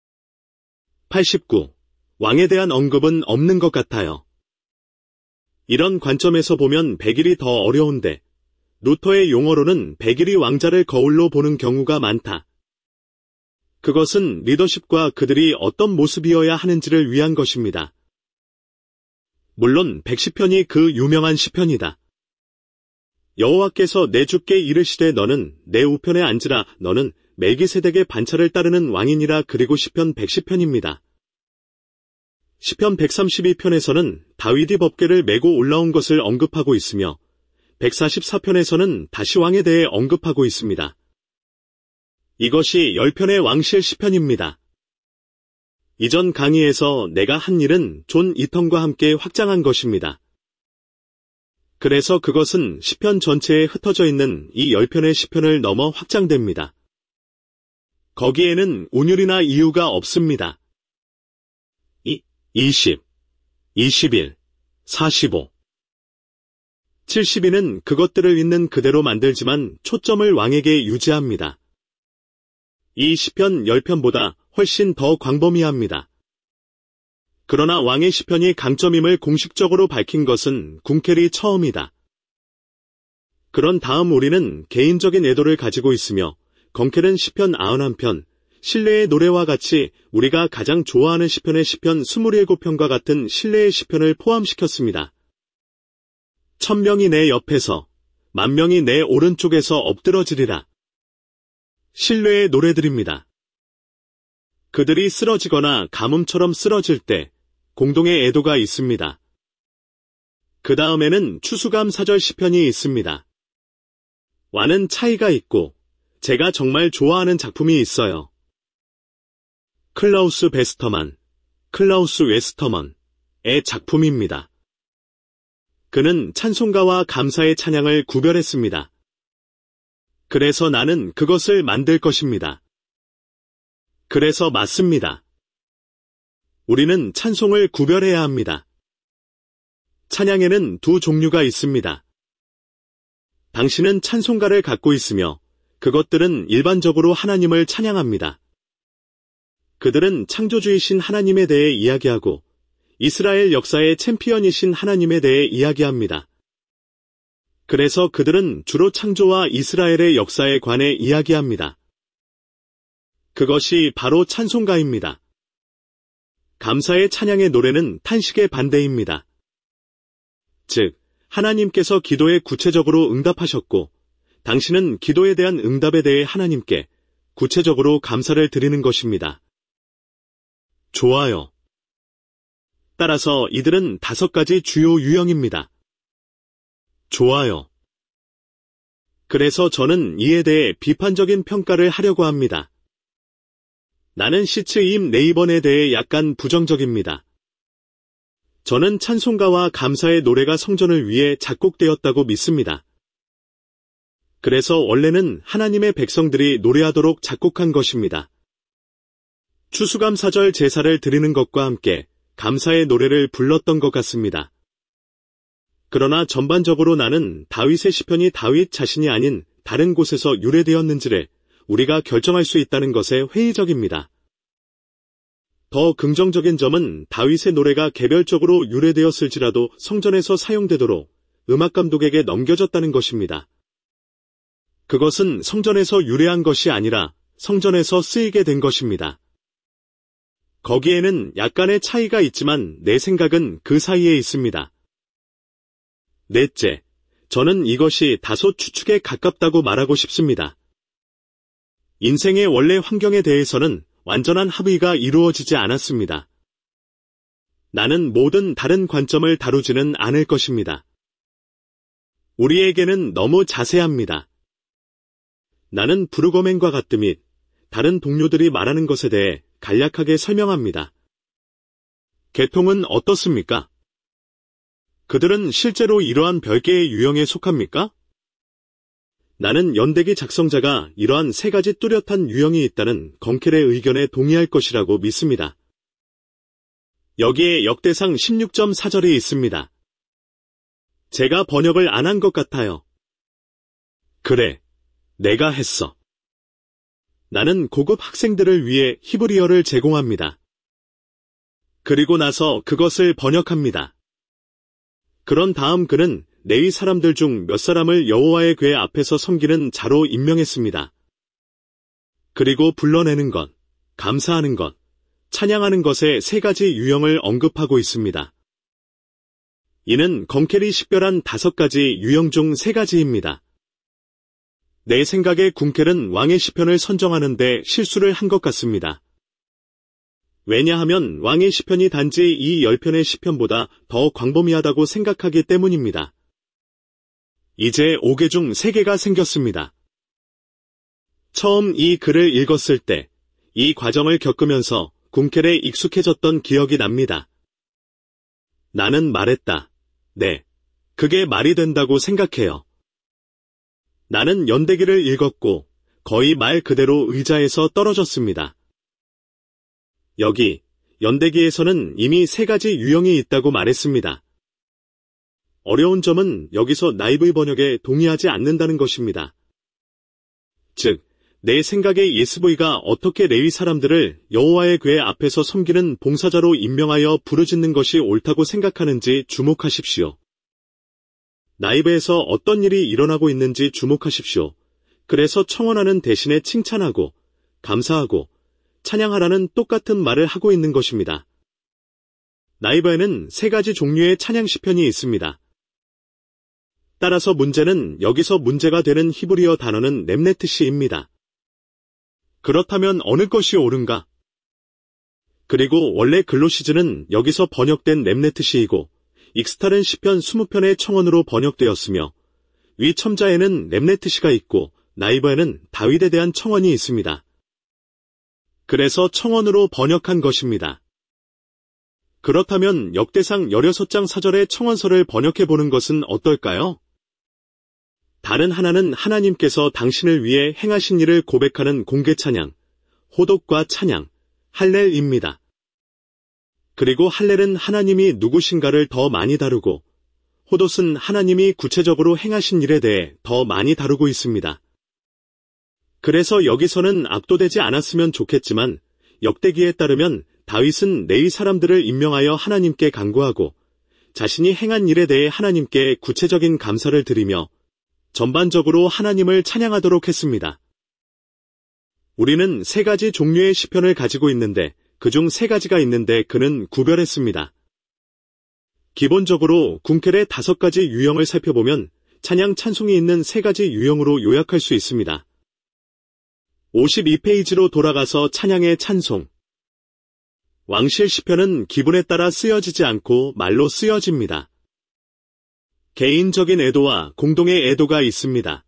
팔십구. 왕에 대한 언급은 없는 것 같아요. 이런 관점에서 보면 백일이 더 어려운데 루터의 용어로는 백일이 왕자를 거울로 보는 경우가 많다. 그것은 리더십과 그들이 어떤 모습이어야 하는지를 위한 것입니다. 물론 백십 편이 그 유명한 시편이다. 여호와께서 내 주께 이르시되 너는 내 우편에 앉으라 너는 멜기세덱의 반차를 따르는 왕이니라 그리고 시편 백십 편입니다. 시편 백삼십이 편에서는 다윗이 법궤를 메고 올라온 것을 언급하고 있으며 백사십사 편에서는 다시 왕에 대해 언급하고 있습니다. 이것이 십 편의 왕실 시편입니다. 이전 강의에서 내가 한 일은 존 이턴과 함께 확장한 것입니다. 그래서 그것은 시편 전체에 흩어져 있는 이 십 편의 시편을 넘어 확장됩니다. 거기에는 운율이나 이유가 없습니다. 이, 이십, 이십일, 사십오. 칠십이는 그것들을 있는 그대로 만들지만 초점을 왕에게 유지합니다. 이 시편 십 편보다 훨씬 더 광범위합니다. 그러나 왕의 시편이 강점임을 공식적으로 밝힌 것은 궁켈이 처음이다. 그런 다음 우리는 개인적인 애도를 가지고 있으며 건켈은 시편 구십일 편, 신뢰의 노래와 같이 우리가 가장 좋아하는 시편의 시편 이십칠 편과 같은 신뢰의 시편을 포함시켰습니다. 천명이 내 옆에서 만 명이 내 오른쪽에서 엎드러지리라. 신뢰의 노래들입니다. 그들이 쓰러지거나 가뭄처럼 쓰러질 때 공동의 애도가 있습니다. 그 다음에는 추수감사절 시편이 있습니다. 와는 차이가 있고 제가 정말 좋아하는 작품이 있어요. 클라우스 베스터만, 클라우스 웨스터먼의 작품입니다. 그는 찬송가와 감사의 찬양을 구별했습니다. 그래서 나는 그것을 만들 것입니다. 그래서 맞습니다. 우리는 찬송을 구별해야 합니다. 찬양에는 두 종류가 있습니다. 당신은 찬송가를 갖고 있으며 그것들은 일반적으로 하나님을 찬양합니다. 그들은 창조주이신 하나님에 대해 이야기하고 이스라엘 역사의 챔피언이신 하나님에 대해 이야기합니다. 그래서 그들은 주로 창조와 이스라엘의 역사에 관해 이야기합니다. 그것이 바로 찬송가입니다. 감사의 찬양의 노래는 탄식의 반대입니다. 즉, 하나님께서 기도에 구체적으로 응답하셨고, 당신은 기도에 대한 응답에 대해 하나님께 구체적으로 감사를 드리는 것입니다. 좋아요. 따라서 이들은 다섯 가지 주요 유형입니다. 좋아요. 그래서 저는 이에 대해 비판적인 평가를 하려고 합니다. 나는 시츠임 네이번에 대해 약간 부정적입니다. 저는 찬송가와 감사의 노래가 성전을 위해 작곡되었다고 믿습니다. 그래서 원래는 하나님의 백성들이 노래하도록 작곡한 것입니다. 추수감사절 제사를 드리는 것과 함께 감사의 노래를 불렀던 것 같습니다. 그러나 전반적으로 나는 다윗의 시편이 다윗 자신이 아닌 다른 곳에서 유래되었는지를 우리가 결정할 수 있다는 것에 회의적입니다. 더 긍정적인 점은 다윗의 노래가 개별적으로 유래되었을지라도 성전에서 사용되도록 음악 감독에게 넘겨졌다는 것입니다. 그것은 성전에서 유래한 것이 아니라 성전에서 쓰이게 된 것입니다. 거기에는 약간의 차이가 있지만 내 생각은 그 사이에 있습니다. 넷째, 저는 이것이 다소 추측에 가깝다고 말하고 싶습니다. 인생의 원래 환경에 대해서는 완전한 합의가 이루어지지 않았습니다. 나는 모든 다른 관점을 다루지는 않을 것입니다. 우리에게는 너무 자세합니다. 나는 브루거맨과 같드 및 다른 동료들이 말하는 것에 대해 간략하게 설명합니다. 계통은 어떻습니까? 그들은 실제로 이러한 별개의 유형에 속합니까? 나는 연대기 작성자가 이러한 세 가지 뚜렷한 유형이 있다는 건켈의 의견에 동의할 것이라고 믿습니다. 여기에 역대상 십육 점 사 절이 있습니다. 제가 번역을 안 한 것 같아요. 그래, 내가 했어. 나는 고급 학생들을 위해 히브리어를 제공합니다. 그리고 나서 그것을 번역합니다. 그런 다음 그는 레위 사람들 중 몇 사람을 여호와의 궤 앞에서 섬기는 자로 임명했습니다. 그리고 불러내는 것, 감사하는 것, 찬양하는 것의 세 가지 유형을 언급하고 있습니다. 이는 건켈이 식별한 다섯 가지 유형 중 세 가지입니다. 내 생각에 군켈은 왕의 시편을 선정하는 데 실수를 한 것 같습니다. 왜냐하면 왕의 시편이 단지 이 열 편의 시편보다 더 광범위하다고 생각하기 때문입니다. 이제 오 개 중 세 개가 생겼습니다. 처음 이 글을 읽었을 때 이 과정을 겪으면서 군켈에 익숙해졌던 기억이 납니다. 나는 말했다. 네, 그게 말이 된다고 생각해요. 나는 연대기를 읽었고 거의 말 그대로 의자에서 떨어졌습니다. 여기 연대기에서는 이미 세 가지 유형이 있다고 말했습니다. 어려운 점은 여기서 나이브 번역에 동의하지 않는다는 것입니다. 즉, 내 생각에 이에스브이가 어떻게 레위 사람들을 여호와의 궤 앞에서 섬기는 봉사자로 임명하여 부르짖는 것이 옳다고 생각하는지 주목하십시오. 나이브에서 어떤 일이 일어나고 있는지 주목하십시오. 그래서 청원하는 대신에 칭찬하고 감사하고 찬양하라는 똑같은 말을 하고 있는 것입니다. 나이브에는 세 가지 종류의 찬양 시편이 있습니다. 따라서 문제는 여기서 문제가 되는 히브리어 단어는 렘네트시입니다. 그렇다면 어느 것이 옳은가? 그리고 원래 글로시즈는 여기서 번역된 렘네트시이고 익스탈은 시편 이십 편의 청원으로 번역되었으며 위 첨자에는 렘네트시가 있고 나이버에는 다윗에 대한 청원이 있습니다. 그래서 청원으로 번역한 것입니다. 그렇다면 역대상 십육 장 사 절의 청원서를 번역해보는 것은 어떨까요? 다른 하나는 하나님께서 당신을 위해 행하신 일을 고백하는 공개 찬양, 호독과 찬양, 할렐입니다. 그리고 할렐은 하나님이 누구신가를 더 많이 다루고 호독은 하나님이 구체적으로 행하신 일에 대해 더 많이 다루고 있습니다. 그래서 여기서는 압도되지 않았으면 좋겠지만 역대기에 따르면 다윗은 레위 사람들을 임명하여 하나님께 간구하고 자신이 행한 일에 대해 하나님께 구체적인 감사를 드리며 전반적으로 하나님을 찬양하도록 했습니다. 우리는 세 가지 종류의 시편을 가지고 있는데 그중 세 가지가 있는데 그는 구별했습니다. 기본적으로 궁켈의 다섯 가지 유형을 살펴보면 찬양 찬송이 있는 세 가지 유형으로 요약할 수 있습니다. 오십이 페이지로 돌아가서 찬양의 찬송. 왕실 시편은 기분에 따라 쓰여지지 않고 말로 쓰여집니다. 개인적인 애도와 공동의 애도가 있습니다.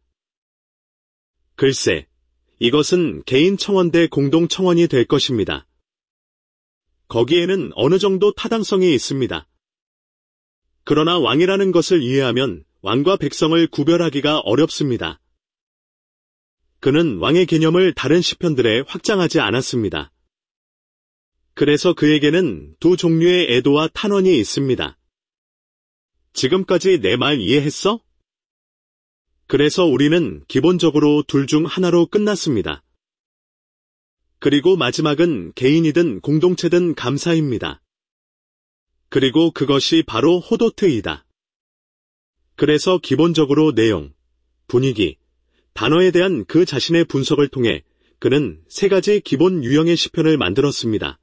글쎄, 이것은 개인 청원 대 공동 청원이 될 것입니다. 거기에는 어느 정도 타당성이 있습니다. 그러나 왕이라는 것을 이해하면 왕과 백성을 구별하기가 어렵습니다. 그는 왕의 개념을 다른 시편들에 확장하지 않았습니다. 그래서 그에게는 두 종류의 애도와 탄원이 있습니다. 지금까지 내 말 이해했어? 그래서 우리는 기본적으로 둘 중 하나로 끝났습니다. 그리고 마지막은 개인이든 공동체든 감사입니다. 그리고 그것이 바로 호도트이다. 그래서 기본적으로 내용, 분위기, 단어에 대한 그 자신의 분석을 통해 그는 세 가지 기본 유형의 시편을 만들었습니다.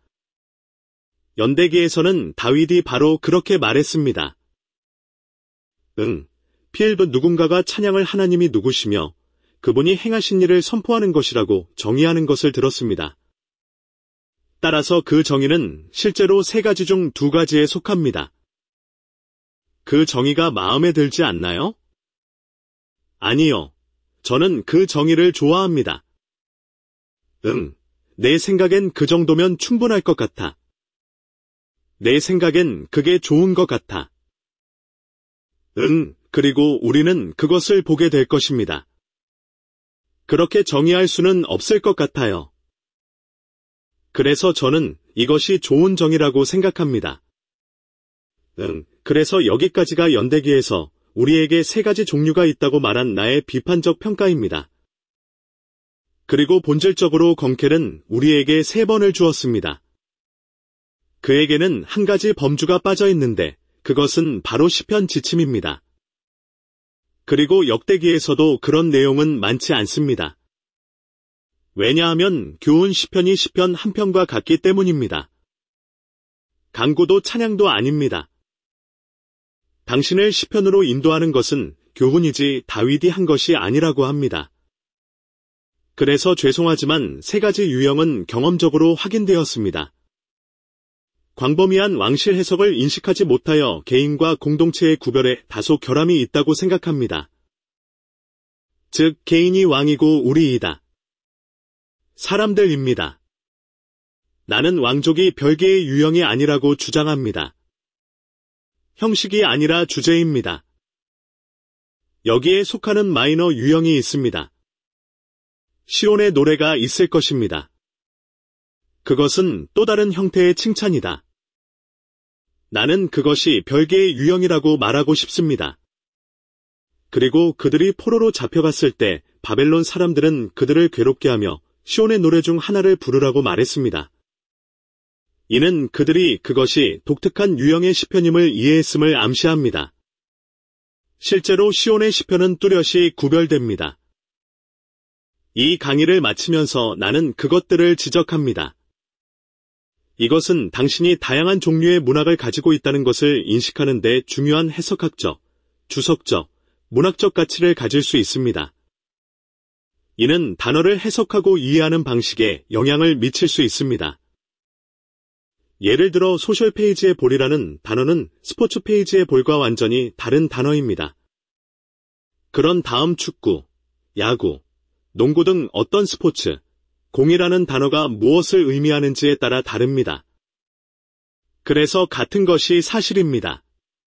연대기에서는 다윗이 바로 그렇게 말했습니다. 응, 필브 누군가가 찬양을 하나님이 누구시며 그분이 행하신 일을 선포하는 것이라고 정의하는 것을 들었습니다. 따라서 그 정의는 실제로 세 가지 중 두 가지에 속합니다. 그 정의가 마음에 들지 않나요? 아니요. 저는 그 정의를 좋아합니다. 응, 내 생각엔 그 정도면 충분할 것 같아. 내 생각엔 그게 좋은 것 같아. 응, 그리고 우리는 그것을 보게 될 것입니다. 그렇게 정의할 수는 없을 것 같아요. 그래서 저는 이것이 좋은 정의라고 생각합니다. 응, 그래서 여기까지가 연대기에서 우리에게 세 가지 종류가 있다고 말한 나의 비판적 평가입니다. 그리고 본질적으로 건켈은 우리에게 세 번을 주었습니다. 그에게는 한 가지 범주가 빠져 있는데 그것은 바로 시편 지침입니다. 그리고 역대기에서도 그런 내용은 많지 않습니다. 왜냐하면 교훈 시편이 시편 한 편과 같기 때문입니다. 강구도 찬양도 아닙니다. 당신을 시편으로 인도하는 것은 교훈이지 다윗이 한 것이 아니라고 합니다. 그래서 죄송하지만 세 가지 유형은 경험적으로 확인되었습니다. 광범위한 왕실 해석을 인식하지 못하여 개인과 공동체의 구별에 다소 결함이 있다고 생각합니다. 즉, 개인이 왕이고 우리이다. 사람들입니다. 나는 왕족이 별개의 유형이 아니라고 주장합니다. 형식이 아니라 주제입니다. 여기에 속하는 마이너 유형이 있습니다. 시온의 노래가 있을 것입니다. 그것은 또 다른 형태의 칭찬이다. 나는 그것이 별개의 유형이라고 말하고 싶습니다. 그리고 그들이 포로로 잡혀갔을 때 바벨론 사람들은 그들을 괴롭게 하며 시온의 노래 중 하나를 부르라고 말했습니다. 이는 그들이 그것이 독특한 유형의 시편임을 이해했음을 암시합니다. 실제로 시온의 시편은 뚜렷이 구별됩니다. 이 강의를 마치면서 나는 그것들을 지적합니다. 이것은 당신이 다양한 종류의 문학을 가지고 있다는 것을 인식하는 데 중요한 해석학적, 주석적, 문학적 가치를 가질 수 있습니다. 이는 단어를 해석하고 이해하는 방식에 영향을 미칠 수 있습니다. 예를 들어 소셜 페이지의 볼이라는 단어는 스포츠 페이지의 볼과 완전히 다른 단어입니다. 그런 다음 축구, 야구, 농구 등 어떤 스포츠, 공이라는 단어가 무엇을 의미하는지에 따라 다릅니다. 그래서 같은 것이 사실입니다.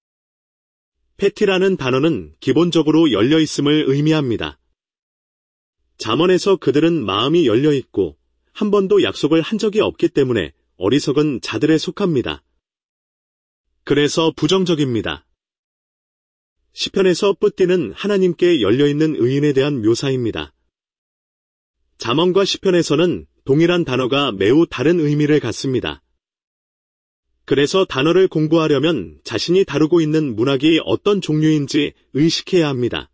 패티라는 단어는 기본적으로 열려있음을 의미합니다. 잠언에서 그들은 마음이 열려있고 한 번도 약속을 한 적이 없기 때문에 어리석은 자들에 속합니다. 그래서 부정적입니다. 시편에서 뿌띠는 하나님께 열려있는 의인에 대한 묘사입니다. 잠언과 시편에서는 동일한 단어가 매우 다른 의미를 갖습니다. 그래서 단어를 공부하려면 자신이 다루고 있는 문학이 어떤 종류인지 의식해야 합니다.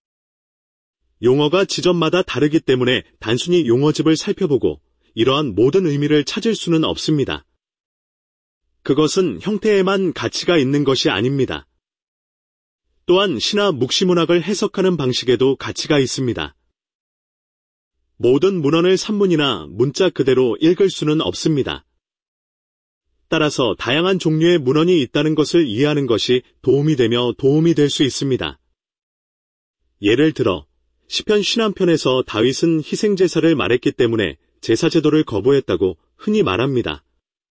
용어가 지점마다 다르기 때문에 단순히 용어집을 살펴보고 이러한 모든 의미를 찾을 수는 없습니다. 그것은 형태에만 가치가 있는 것이 아닙니다. 또한 시나 묵시문학을 해석하는 방식에도 가치가 있습니다. 모든 문헌을 산문이나 문자 그대로 읽을 수는 없습니다. 따라서 다양한 종류의 문헌이 있다는 것을 이해하는 것이 도움이 되며 도움이 될 수 있습니다. 예를 들어 시편 오십일 편에서 다윗은 희생제사를 말했기 때문에 제사제도를 거부했다고 흔히 말합니다.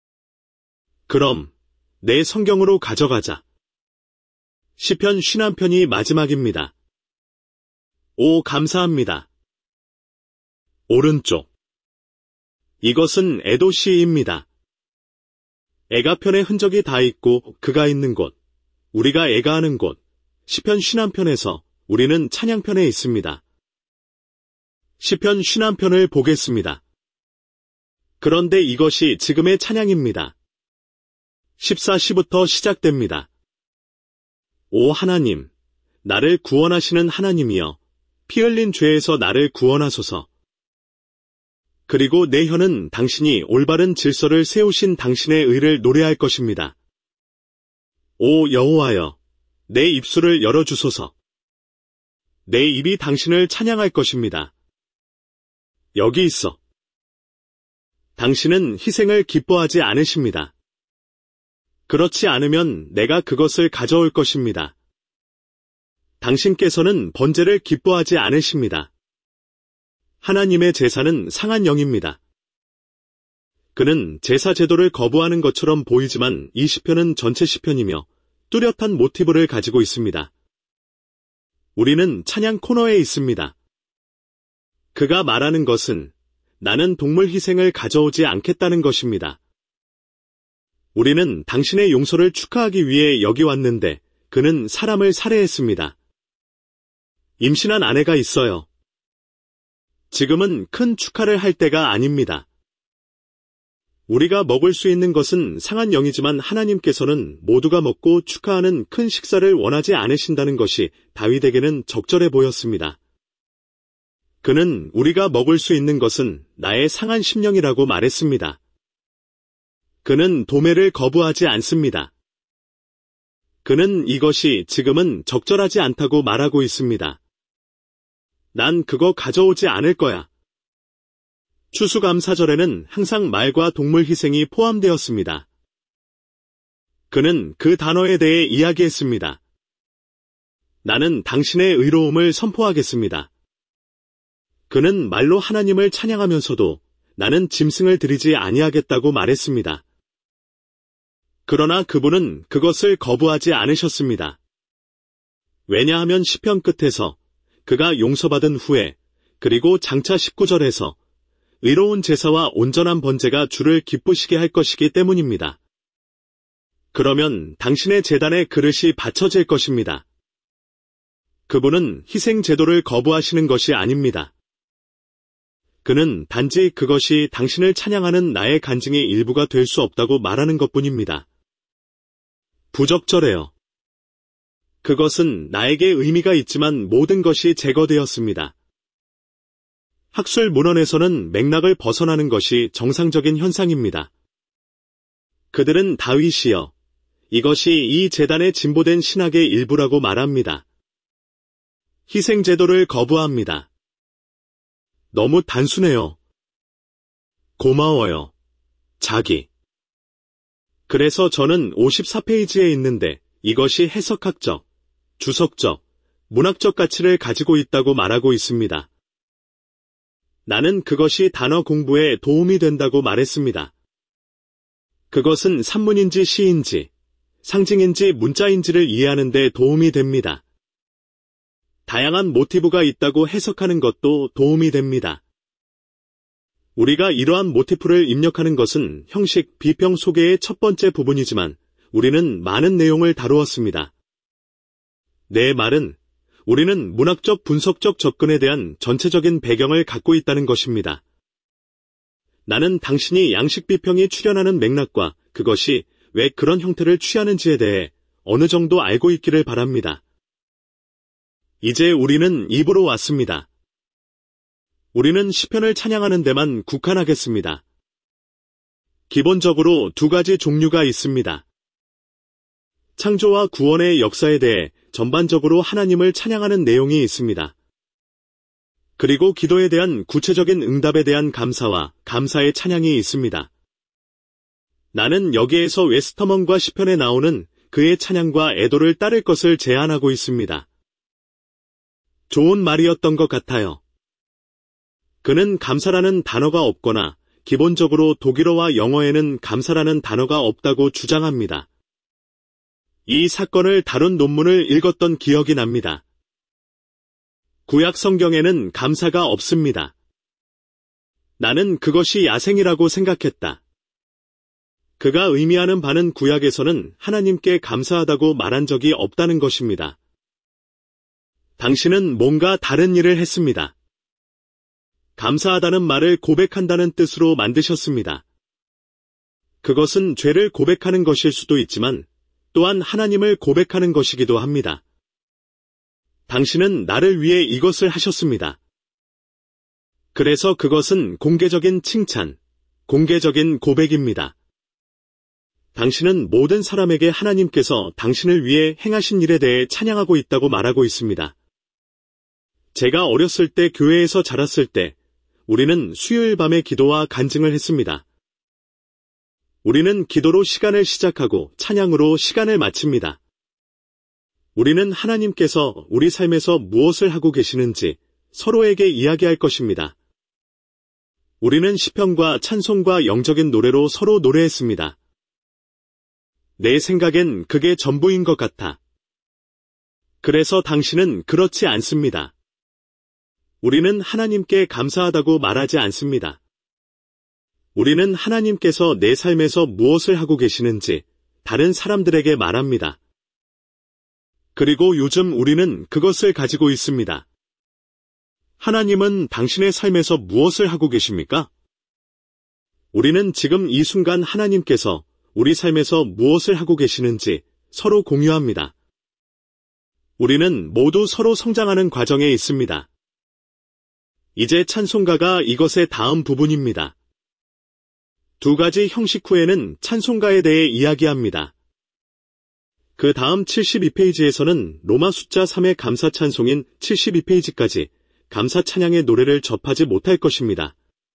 그럼 내 성경으로 가져가자. 시편 오십일 편이 마지막입니다. 오, 감사합니다. 오른쪽. 이것은 에도시입니다. 애가편의 흔적이 다 있고 그가 있는 곳, 우리가 애가하는 곳, 시편 오십일 편에서 우리는 찬양편에 있습니다. 시편 오십일 편을 보겠습니다. 그런데 이것이 지금의 찬양입니다. 십사 시부터 시작됩니다. 오 하나님, 나를 구원하시는 하나님이여, 피 흘린 죄에서 나를 구원하소서. 그리고 내 혀는 당신이 올바른 질서를 세우신 당신의 의를 노래할 것입니다. 오 여호와여, 내 입술을 열어주소서. 내 입이 당신을 찬양할 것입니다. 여기 있어. 당신은 희생을 기뻐하지 않으십니다. 그렇지 않으면 내가 그것을 가져올 것입니다. 당신께서는 번제를 기뻐하지 않으십니다. 하나님의 제사는 상한 영입니다. 그는 제사 제도를 거부하는 것처럼 보이지만 이 시편은 전체 시편이며 뚜렷한 모티브를 가지고 있습니다. 우리는 찬양 코너에 있습니다. 그가 말하는 것은 나는 동물 희생을 가져오지 않겠다는 것입니다. 우리는 당신의 용서를 축하하기 위해 여기 왔는데 그는 사람을 살해했습니다. 임신한 아내가 있어요. 지금은 큰 축하를 할 때가 아닙니다. 우리가 먹을 수 있는 것은 상한 영이지만 하나님께서는 모두가 먹고 축하하는 큰 식사를 원하지 않으신다는 것이 다윗에게는 적절해 보였습니다. 그는 우리가 먹을 수 있는 것은 나의 상한 심령이라고 말했습니다. 그는 도매를 거부하지 않습니다. 그는 이것이 지금은 적절하지 않다고 말하고 있습니다. 난 그거 가져오지 않을 거야. 추수감사절에는 항상 말과 동물 희생이 포함되었습니다. 그는 그 단어에 대해 이야기했습니다. 나는 당신의 의로움을 선포하겠습니다. 그는 말로 하나님을 찬양하면서도 나는 짐승을 드리지 아니하겠다고 말했습니다. 그러나 그분은 그것을 거부하지 않으셨습니다. 왜냐하면 시편 끝에서 그가 용서받은 후에 그리고 장차 십구 절에서 의로운 제사와 온전한 번제가 주를 기쁘시게 할 것이기 때문입니다. 그러면 당신의 제단에 그릇이 바쳐질 것입니다. 그분은 희생 제도를 거부하시는 것이 아닙니다. 그는 단지 그것이 당신을 찬양하는 나의 간증의 일부가 될 수 없다고 말하는 것뿐입니다. 부적절해요. 그것은 나에게 의미가 있지만 모든 것이 제거되었습니다. 학술 문헌에서는 맥락을 벗어나는 것이 정상적인 현상입니다. 그들은 다윗이여, 이것이 이 제단의 진보된 신학의 일부라고 말합니다. 희생제도를 거부합니다. 너무 단순해요. 고마워요. 자기. 그래서 저는 오십사 페이지에 있는데 이것이 해석학적, 주석적, 문학적 가치를 가지고 있다고 말하고 있습니다. 나는 그것이 단어 공부에 도움이 된다고 말했습니다. 그것은 산문인지 시인지, 상징인지 문자인지를 이해하는 데 도움이 됩니다. 다양한 모티브가 있다고 해석하는 것도 도움이 됩니다. 우리가 이러한 모티프를 입력하는 것은 형식 비평 소개의 첫 번째 부분이지만 우리는 많은 내용을 다루었습니다. 내 말은 우리는 문학적 분석적 접근에 대한 전체적인 배경을 갖고 있다는 것입니다. 나는 당신이 양식 비평이 출현하는 맥락과 그것이 왜 그런 형태를 취하는지에 대해 어느 정도 알고 있기를 바랍니다. 이제 우리는 입으로 왔습니다. 우리는 시편을 찬양하는 데만 국한하겠습니다. 기본적으로 두 가지 종류가 있습니다. 창조와 구원의 역사에 대해 전반적으로 하나님을 찬양하는 내용이 있습니다. 그리고 기도에 대한 구체적인 응답에 대한 감사와 감사의 찬양이 있습니다. 나는 여기에서 웨스터먼과 시편에 나오는 그의 찬양과 애도를 따를 것을 제안하고 있습니다. 좋은 말이었던 것 같아요. 그는 감사라는 단어가 없거나 기본적으로 독일어와 영어에는 감사라는 단어가 없다고 주장합니다. 이 사건을 다룬 논문을 읽었던 기억이 납니다. 구약 성경에는 감사가 없습니다. 나는 그것이 야생이라고 생각했다. 그가 의미하는 바는 구약에서는 하나님께 감사하다고 말한 적이 없다는 것입니다. 당신은 뭔가 다른 일을 했습니다. 감사하다는 말을 고백한다는 뜻으로 만드셨습니다. 그것은 죄를 고백하는 것일 수도 있지만 또한 하나님을 고백하는 것이기도 합니다. 당신은 나를 위해 이것을 하셨습니다. 그래서 그것은 공개적인 칭찬, 공개적인 고백입니다. 당신은 모든 사람에게 하나님께서 당신을 위해 행하신 일에 대해 찬양하고 있다고 말하고 있습니다. 제가 어렸을 때 교회에서 자랐을 때 우리는 수요일 밤에 기도와 간증을 했습니다. 우리는 기도로 시간을 시작하고 찬양으로 시간을 마칩니다. 우리는 하나님께서 우리 삶에서 무엇을 하고 계시는지 서로에게 이야기할 것입니다. 우리는 시편과 찬송과 영적인 노래로 서로 노래했습니다. 내 생각엔 그게 전부인 것 같아. 그래서 당신은 그렇지 않습니다. 우리는 하나님께 감사하다고 말하지 않습니다. 우리는 하나님께서 내 삶에서 무엇을 하고 계시는지 다른 사람들에게 말합니다. 그리고 요즘 우리는 그것을 가지고 있습니다. 하나님은 당신의 삶에서 무엇을 하고 계십니까? 우리는 지금 이 순간 하나님께서 우리 삶에서 무엇을 하고 계시는지 서로 공유합니다. 우리는 모두 서로 성장하는 과정에 있습니다. 이제 찬송가가 이것의 다음 부분입니다. 두 가지 형식 후에는 찬송가에 대해 이야기합니다. 그 다음 칠십이 페이지에서는 로마 숫자 삼의 감사 찬송인 칠십이 페이지까지 감사 찬양의 노래를 접하지 못할 것입니다.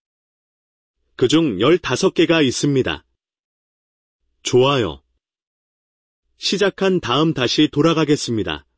그중 열다섯 개가 있습니다. 좋아요. 시작한 다음 다시 돌아가겠습니다.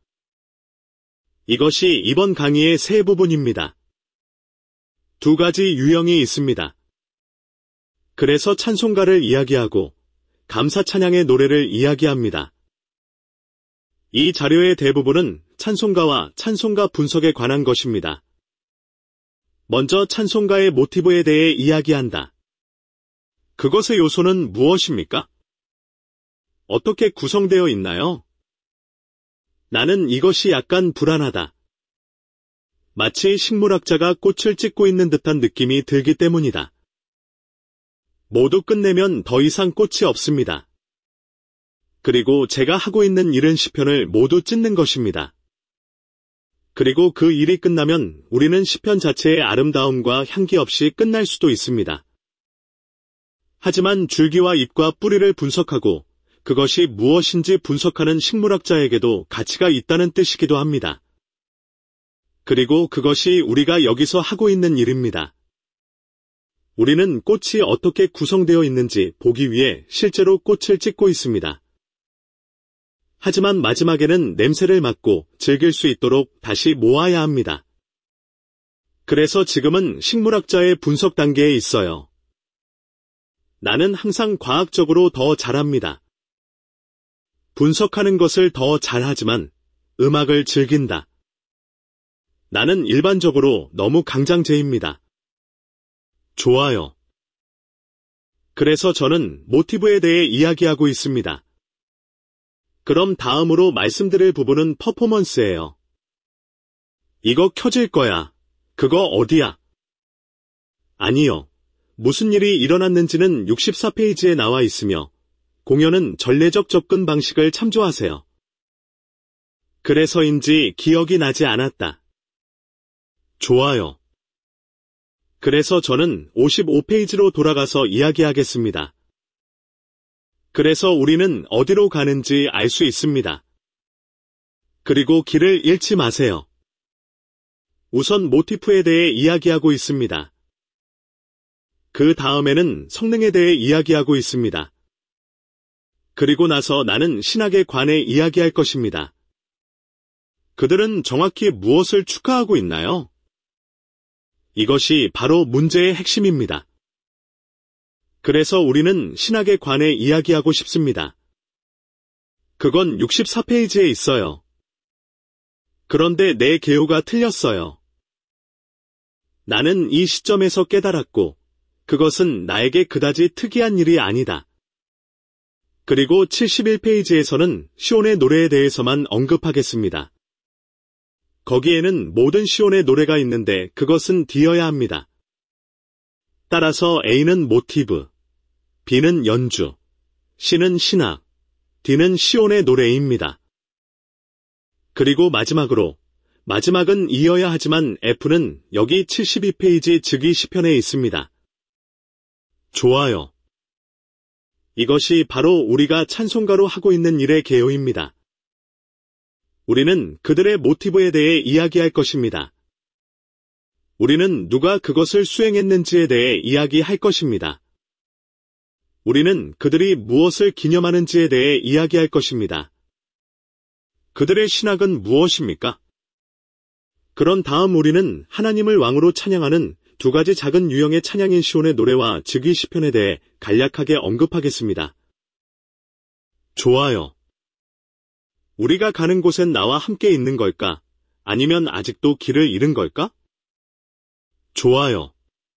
이것이 이번 강의의 세 부분입니다. 두 가지 유형이 있습니다. 그래서 찬송가를 이야기하고 감사 찬양의 노래를 이야기합니다. 이 자료의 대부분은 찬송가와 찬송가 분석에 관한 것입니다. 먼저 찬송가의 모티브에 대해 이야기한다. 그것의 요소는 무엇입니까? 어떻게 구성되어 있나요? 나는 이것이 약간 불안하다. 마치 식물학자가 꽃을 찍고 있는 듯한 느낌이 들기 때문이다. 모두 끝내면 더 이상 꽃이 없습니다. 그리고 제가 하고 있는 일은 시편을 모두 찢는 것입니다. 그리고 그 일이 끝나면 우리는 시편 자체의 아름다움과 향기 없이 끝날 수도 있습니다. 하지만 줄기와 잎과 뿌리를 분석하고 그것이 무엇인지 분석하는 식물학자에게도 가치가 있다는 뜻이기도 합니다. 그리고 그것이 우리가 여기서 하고 있는 일입니다. 우리는 꽃이 어떻게 구성되어 있는지 보기 위해 실제로 꽃을 찍고 있습니다. 하지만 마지막에는 냄새를 맡고 즐길 수 있도록 다시 모아야 합니다. 그래서 지금은 식물학자의 분석 단계에 있어요. 나는 항상 과학적으로 더 잘합니다. 분석하는 것을 더 잘하지만 음악을 즐긴다. 나는 일반적으로 너무 강장제입니다. 좋아요. 그래서 저는 모티브에 대해 이야기하고 있습니다. 그럼 다음으로 말씀드릴 부분은 퍼포먼스예요. 이거 켜질 거야. 그거 어디야? 아니요. 무슨 일이 일어났는지는 육십사 페이지에 나와 있으며 공연은 전례적 접근 방식을 참조하세요. 그래서인지 기억이 나지 않았다. 좋아요. 그래서 저는 오십오 페이지로 돌아가서 이야기하겠습니다. 그래서 우리는 어디로 가는지 알 수 있습니다. 그리고 길을 잃지 마세요. 우선 모티프에 대해 이야기하고 있습니다. 그 다음에는 성능에 대해 이야기하고 있습니다. 그리고 나서 나는 신학에 관해 이야기할 것입니다. 그들은 정확히 무엇을 축하하고 있나요? 이것이 바로 문제의 핵심입니다. 그래서 우리는 신학에 관해 이야기하고 싶습니다. 그건 육십사 페이지에 있어요. 그런데 내 개요가 틀렸어요. 나는 이 시점에서 깨달았고 그것은 나에게 그다지 특이한 일이 아니다. 그리고 칠십일 페이지에서는 시온의 노래에 대해서만 언급하겠습니다. 거기에는 모든 시온의 노래가 있는데 그것은 D여야 합니다. 따라서 A는 모티브, B는 연주, C는 신학, D는 시온의 노래입니다. 그리고 마지막으로, 마지막은 E여야 하지만 F는 여기 칠십이 페이지 즉위 시편에 있습니다. 좋아요. 이것이 바로 우리가 찬송가로 하고 있는 일의 개요입니다. 우리는 그들의 모티브에 대해 이야기할 것입니다. 우리는 누가 그것을 수행했는지에 대해 이야기할 것입니다. 우리는 그들이 무엇을 기념하는지에 대해 이야기할 것입니다. 그들의 신학은 무엇입니까? 그런 다음 우리는 하나님을 왕으로 찬양하는 두 가지 작은 유형의 찬양인 시온의 노래와 즉위 시편에 대해 간략하게 언급하겠습니다. 좋아요. 우리가 가는 곳엔 나와 함께 있는 걸까? 아니면 아직도 길을 잃은 걸까? 좋아요.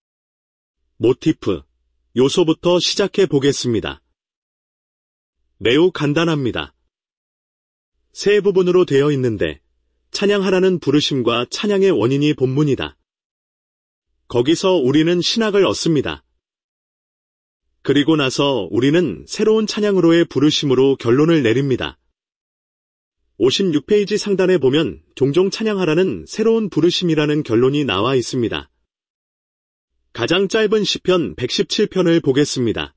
모티프, 요소부터 시작해 보겠습니다. 매우 간단합니다. 세 부분으로 되어 있는데 찬양하라는 부르심과 찬양의 원인이 본문이다. 거기서 우리는 신학을 얻습니다. 그리고 나서 우리는 새로운 찬양으로의 부르심으로 결론을 내립니다. 오십육 페이지 상단에 보면 종종 찬양하라는 새로운 부르심이라는 결론이 나와 있습니다. 가장 짧은 시편 백십칠 편을 보겠습니다.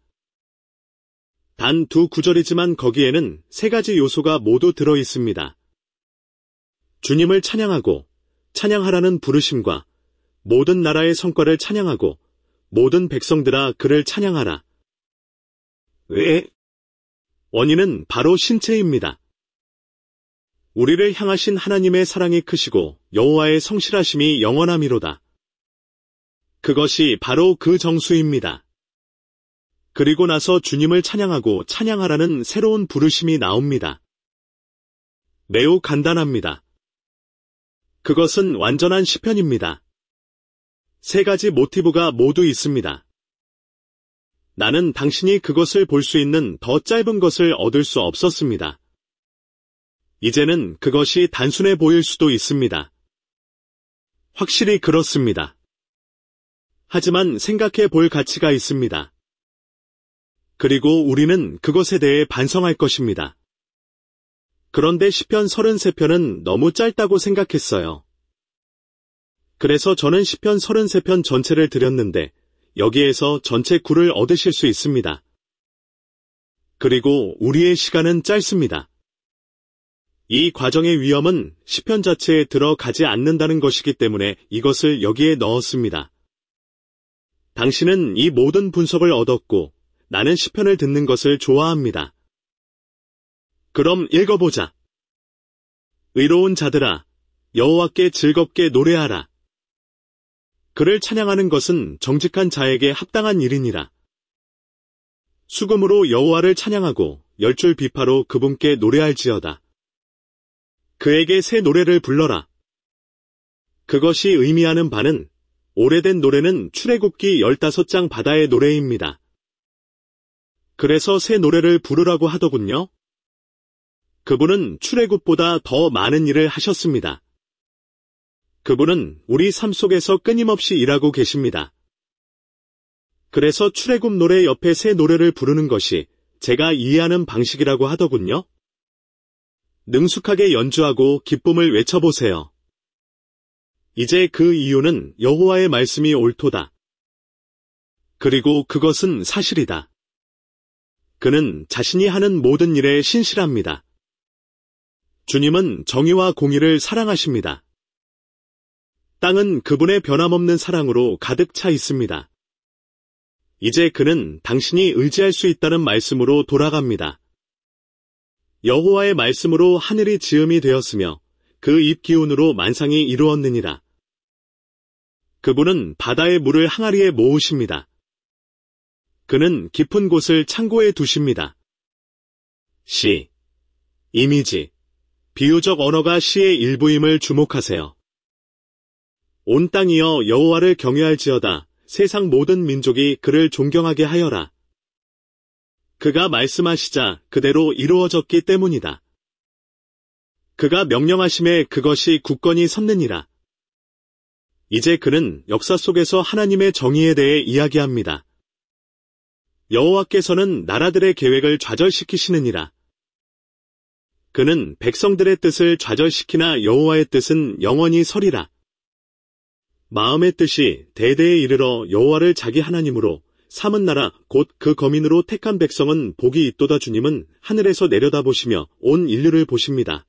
단 두 구절이지만 거기에는 세 가지 요소가 모두 들어 있습니다. 주님을 찬양하고 찬양하라는 부르심과 모든 나라의 성과를 찬양하고 모든 백성들아 그를 찬양하라. 왜? 원인은 바로 신체입니다. 우리를 향하신 하나님의 사랑이 크시고 여호와의 성실하심이 영원함이로다. 그것이 바로 그 정수입니다. 그리고 나서 주님을 찬양하고 찬양하라는 새로운 부르심이 나옵니다. 매우 간단합니다. 그것은 완전한 시편입니다. 세 가지 모티브가 모두 있습니다. 나는 당신이 그것을 볼 수 있는 더 짧은 것을 얻을 수 없었습니다. 이제는 그것이 단순해 보일 수도 있습니다. 확실히 그렇습니다. 하지만 생각해 볼 가치가 있습니다. 그리고 우리는 그것에 대해 반성할 것입니다. 그런데 시편 삼십삼 편은 너무 짧다고 생각했어요. 그래서 저는 시편 삼십삼 편 전체를 드렸는데 여기에서 전체 구를 얻으실 수 있습니다. 그리고 우리의 시간은 짧습니다. 이 과정의 위험은 시편 자체에 들어가지 않는다는 것이기 때문에 이것을 여기에 넣었습니다. 당신은 이 모든 분석을 얻었고 나는 시편을 듣는 것을 좋아합니다. 그럼 읽어보자. 의로운 자들아, 여호와께 즐겁게 노래하라. 그를 찬양하는 것은 정직한 자에게 합당한 일이니라. 수금으로 여호와를 찬양하고 열줄 비파로 그분께 노래할지어다. 그에게 새 노래를 불러라. 그것이 의미하는 바는 오래된 노래는 출애굽기 열다섯 장 바다의 노래입니다. 그래서 새 노래를 부르라고 하더군요. 그분은 출애굽보다 더 많은 일을 하셨습니다. 그분은 우리 삶 속에서 끊임없이 일하고 계십니다. 그래서 출애굽 노래 옆에 새 노래를 부르는 것이 제가 이해하는 방식이라고 하더군요. 능숙하게 연주하고 기쁨을 외쳐보세요. 이제 그 이유는 여호와의 말씀이 옳도다. 그리고 그것은 사실이다. 그는 자신이 하는 모든 일에 신실합니다. 주님은 정의와 공의를 사랑하십니다. 땅은 그분의 변함없는 사랑으로 가득 차 있습니다. 이제 그는 당신이 의지할 수 있다는 말씀으로 돌아갑니다. 여호와의 말씀으로 하늘이 지음이 되었으며 그 입 기운으로 만상이 이루었느니라. 그분은 바다의 물을 항아리에 모으십니다. 그는 깊은 곳을 창고에 두십니다. 시, 이미지, 비유적 언어가 시의 일부임을 주목하세요. 온 땅이여 여호와를 경외할지어다. 세상 모든 민족이 그를 존경하게 하여라. 그가 말씀하시자 그대로 이루어졌기 때문이다. 그가 명령하심에 그것이 굳건히 섰느니라. 이제 그는 역사 속에서 하나님의 정의에 대해 이야기합니다. 여호와께서는 나라들의 계획을 좌절시키시느니라. 그는 백성들의 뜻을 좌절시키나 여호와의 뜻은 영원히 서리라. 마음의 뜻이 대대에 이르러 여호와를 자기 하나님으로 삼은 나라 곧 그 거민으로 택한 백성은 복이 있도다. 주님은 하늘에서 내려다보시며 온 인류를 보십니다.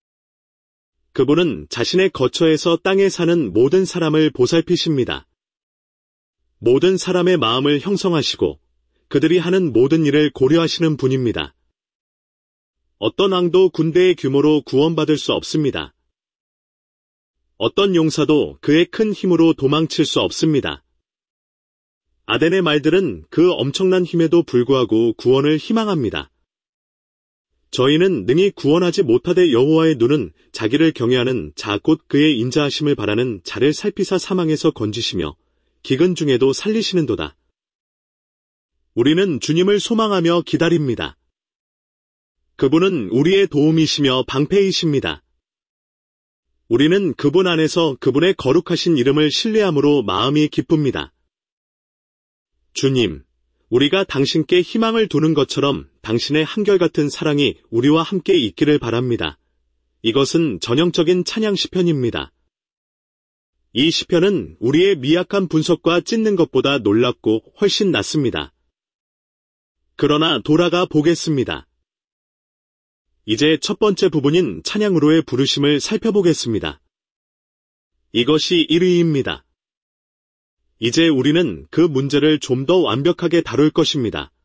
그분은 자신의 거처에서 땅에 사는 모든 사람을 보살피십니다. 모든 사람의 마음을 형성하시고 그들이 하는 모든 일을 고려하시는 분입니다. 어떤 왕도 군대의 규모로 구원받을 수 없습니다. 어떤 용사도 그의 큰 힘으로 도망칠 수 없습니다. 아덴의 말들은 그 엄청난 힘에도 불구하고 구원을 희망합니다. 저희는 능히 구원하지 못하되 여호와의 눈은 자기를 경외하는 자 곧 그의 인자하심을 바라는 자를 살피사 사망에서 건지시며 기근 중에도 살리시는도다. 우리는 주님을 소망하며 기다립니다. 그분은 우리의 도움이시며 방패이십니다. 우리는 그분 안에서 그분의 거룩하신 이름을 신뢰함으로 마음이 기쁩니다. 주님, 우리가 당신께 희망을 두는 것처럼 당신의 한결같은 사랑이 우리와 함께 있기를 바랍니다. 이것은 전형적인 찬양 시편입니다. 이 시편은 우리의 미약한 분석과 찢는 것보다 놀랍고 훨씬 낫습니다. 그러나 돌아가 보겠습니다. 이제 첫 번째 부분인 찬양으로의 부르심을 살펴보겠습니다. 이것이 일 위입니다. 이제 우리는 그 문제를 좀 더 완벽하게 다룰 것입니다.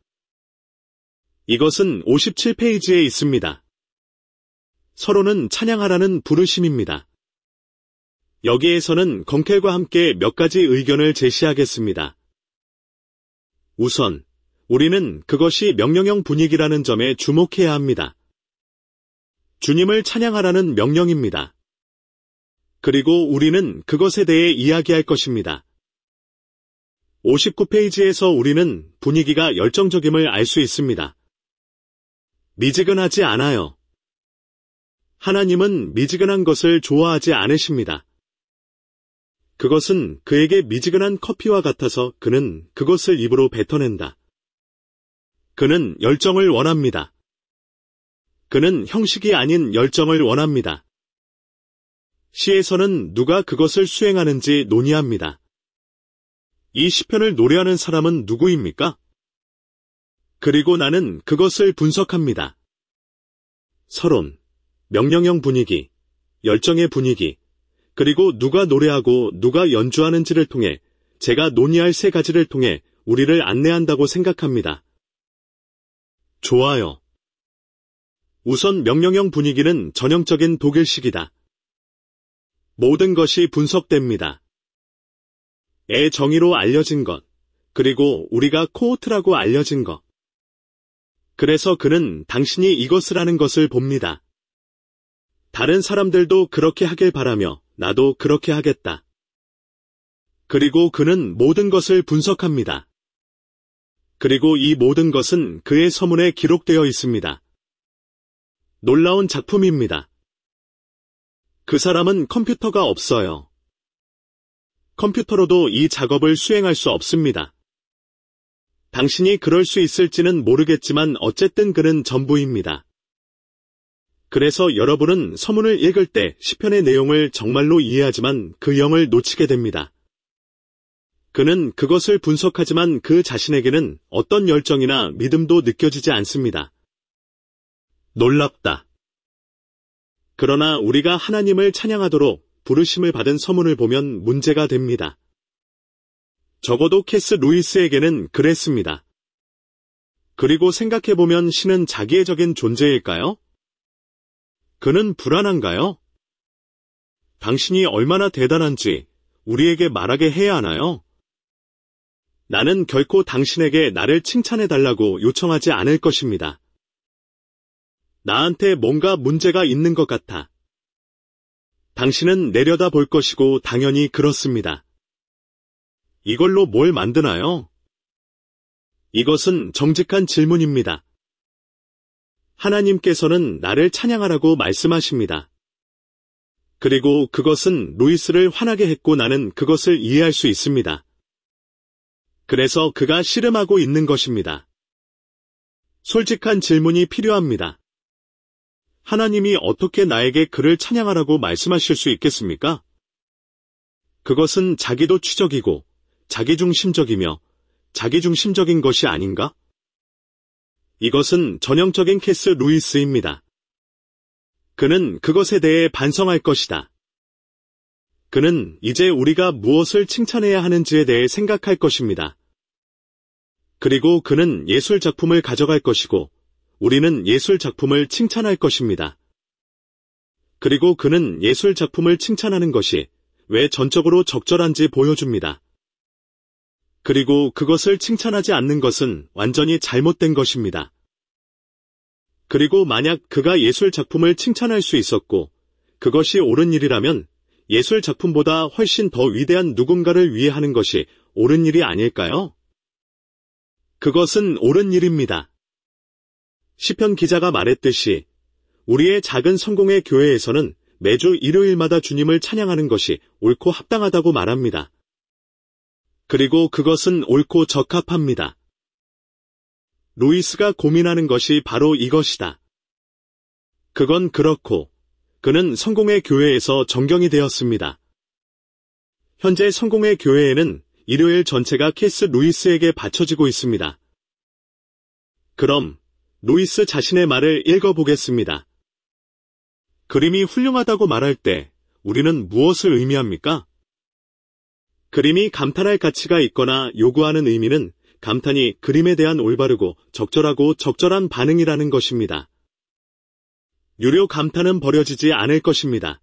이것은 오십칠 페이지에 있습니다. 서로는 찬양하라는 부르심입니다. 여기에서는 건켈과 함께 몇 가지 의견을 제시하겠습니다. 우선, 우리는 그것이 명령형 분위기라는 점에 주목해야 합니다. 주님을 찬양하라는 명령입니다. 그리고 우리는 그것에 대해 이야기할 것입니다. 오십구 페이지에서 우리는 분위기가 열정적임을 알 수 있습니다. 미지근하지 않아요. 하나님은 미지근한 것을 좋아하지 않으십니다. 그것은 그에게 미지근한 커피와 같아서 그는 그것을 입으로 뱉어낸다. 그는 열정을 원합니다. 그는 형식이 아닌 열정을 원합니다. 시에서는 누가 그것을 수행하는지 논의합니다. 이 시편을 노래하는 사람은 누구입니까? 그리고 나는 그것을 분석합니다. 서론, 명령형 분위기, 열정의 분위기, 그리고 누가 노래하고 누가 연주하는지를 통해 제가 논의할 세 가지를 통해 우리를 안내한다고 생각합니다. 좋아요. 우선 명령형 분위기는 전형적인 독일식이다. 모든 것이 분석됩니다. 의 정의로 알려진 것, 그리고 우리가 코호트라고 알려진 것. 그래서 그는 당신이 이것을 하는 것을 봅니다. 다른 사람들도 그렇게 하길 바라며 나도 그렇게 하겠다. 그리고 그는 모든 것을 분석합니다. 그리고 이 모든 것은 그의 서문에 기록되어 있습니다. 놀라운 작품입니다. 그 사람은 컴퓨터가 없어요. 컴퓨터로도 이 작업을 수행할 수 없습니다. 당신이 그럴 수 있을지는 모르겠지만 어쨌든 그는 전부입니다. 그래서 여러분은 서문을 읽을 때 시편의 내용을 정말로 이해하지만 그 영을 놓치게 됩니다. 그는 그것을 분석하지만 그 자신에게는 어떤 열정이나 믿음도 느껴지지 않습니다. 놀랍다. 그러나 우리가 하나님을 찬양하도록 부르심을 받은 서문을 보면 문제가 됩니다. 적어도 캐스 루이스에게는 그랬습니다. 그리고 생각해보면 신은 자기애적인 존재일까요? 그는 불안한가요? 당신이 얼마나 대단한지 우리에게 말하게 해야 하나요? 나는 결코 당신에게 나를 칭찬해달라고 요청하지 않을 것입니다. 나한테 뭔가 문제가 있는 것 같아. 당신은 내려다 볼 것이고 당연히 그렇습니다. 이걸로 뭘 만드나요? 이것은 정직한 질문입니다. 하나님께서는 나를 찬양하라고 말씀하십니다. 그리고 그것은 루이스를 화나게 했고 나는 그것을 이해할 수 있습니다. 그래서 그가 씨름하고 있는 것입니다. 솔직한 질문이 필요합니다. 하나님이 어떻게 나에게 그를 찬양하라고 말씀하실 수 있겠습니까? 그것은 자기도 추적이고 자기중심적이며 자기중심적인 것이 아닌가? 이것은 전형적인 캐스 루이스입니다. 그는 그것에 대해 반성할 것이다. 그는 이제 우리가 무엇을 칭찬해야 하는지에 대해 생각할 것입니다. 그리고 그는 예술 작품을 가져갈 것이고 우리는 예술 작품을 칭찬할 것입니다. 그리고 그는 예술 작품을 칭찬하는 것이 왜 전적으로 적절한지 보여줍니다. 그리고 그것을 칭찬하지 않는 것은 완전히 잘못된 것입니다. 그리고 만약 그가 예술 작품을 칭찬할 수 있었고 그것이 옳은 일이라면 예술 작품보다 훨씬 더 위대한 누군가를 위해 하는 것이 옳은 일이 아닐까요? 그것은 옳은 일입니다. 시편 기자가 말했듯이 우리의 작은 성공의 교회에서는 매주 일요일마다 주님을 찬양하는 것이 옳고 합당하다고 말합니다. 그리고 그것은 옳고 적합합니다. 루이스가 고민하는 것이 바로 이것이다. 그건 그렇고 그는 성공의 교회에서 정경이 되었습니다. 현재 성공의 교회에는 일요일 전체가 캐스 루이스에게 바쳐지고 있습니다. 그럼 루이스 자신의 말을 읽어보겠습니다. 그림이 훌륭하다고 말할 때 우리는 무엇을 의미합니까? 그림이 감탄할 가치가 있거나 요구하는 의미는 감탄이 그림에 대한 올바르고 적절하고 적절한 반응이라는 것입니다. 유료 감탄은 버려지지 않을 것입니다.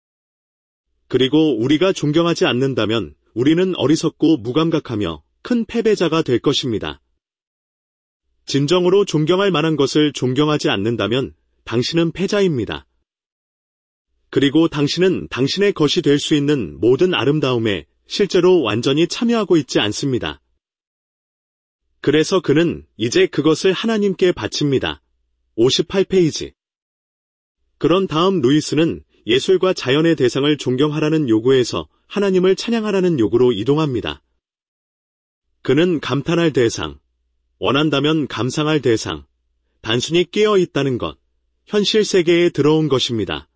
그리고 우리가 존경하지 않는다면 우리는 어리석고 무감각하며 큰 패배자가 될 것입니다. 진정으로 존경할 만한 것을 존경하지 않는다면 당신은 패자입니다. 그리고 당신은 당신의 것이 될 수 있는 모든 아름다움에 실제로 완전히 참여하고 있지 않습니다. 그래서 그는 이제 그것을 하나님께 바칩니다. 오십팔 페이지. 그런 다음 루이스는 예술과 자연의 대상을 존경하라는 요구에서 하나님을 찬양하라는 요구로 이동합니다. 그는 감탄할 대상, 원한다면 감상할 대상, 단순히 깨어 있다는 것, 현실 세계에 들어온 것입니다.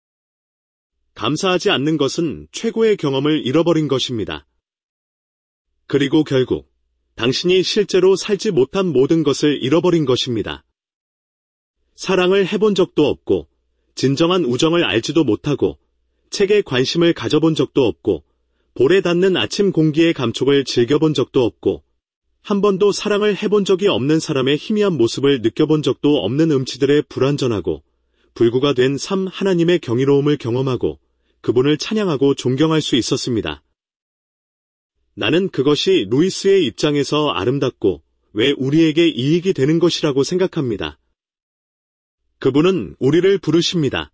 감사하지 않는 것은 최고의 경험을 잃어버린 것입니다. 그리고 결국 당신이 실제로 살지 못한 모든 것을 잃어버린 것입니다. 사랑을 해본 적도 없고 진정한 우정을 알지도 못하고 책에 관심을 가져본 적도 없고 볼에 닿는 아침 공기의 감촉을 즐겨본 적도 없고 한 번도 사랑을 해본 적이 없는 사람의 희미한 모습을 느껴본 적도 없는 음치들의 불완전하고 불구가 된 삶 하나님의 경이로움을 경험하고 그분을 찬양하고 존경할 수 있었습니다. 나는 그것이 루이스의 입장에서 아름답고 왜 우리에게 이익이 되는 것이라고 생각합니다. 그분은 우리를 부르십니다.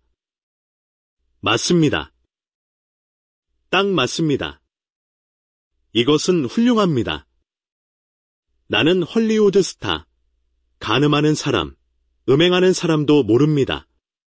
맞습니다. 딱 맞습니다. 이것은 훌륭합니다. 나는 헐리우드 스타, 간음하는 사람, 음행하는 사람도 모릅니다.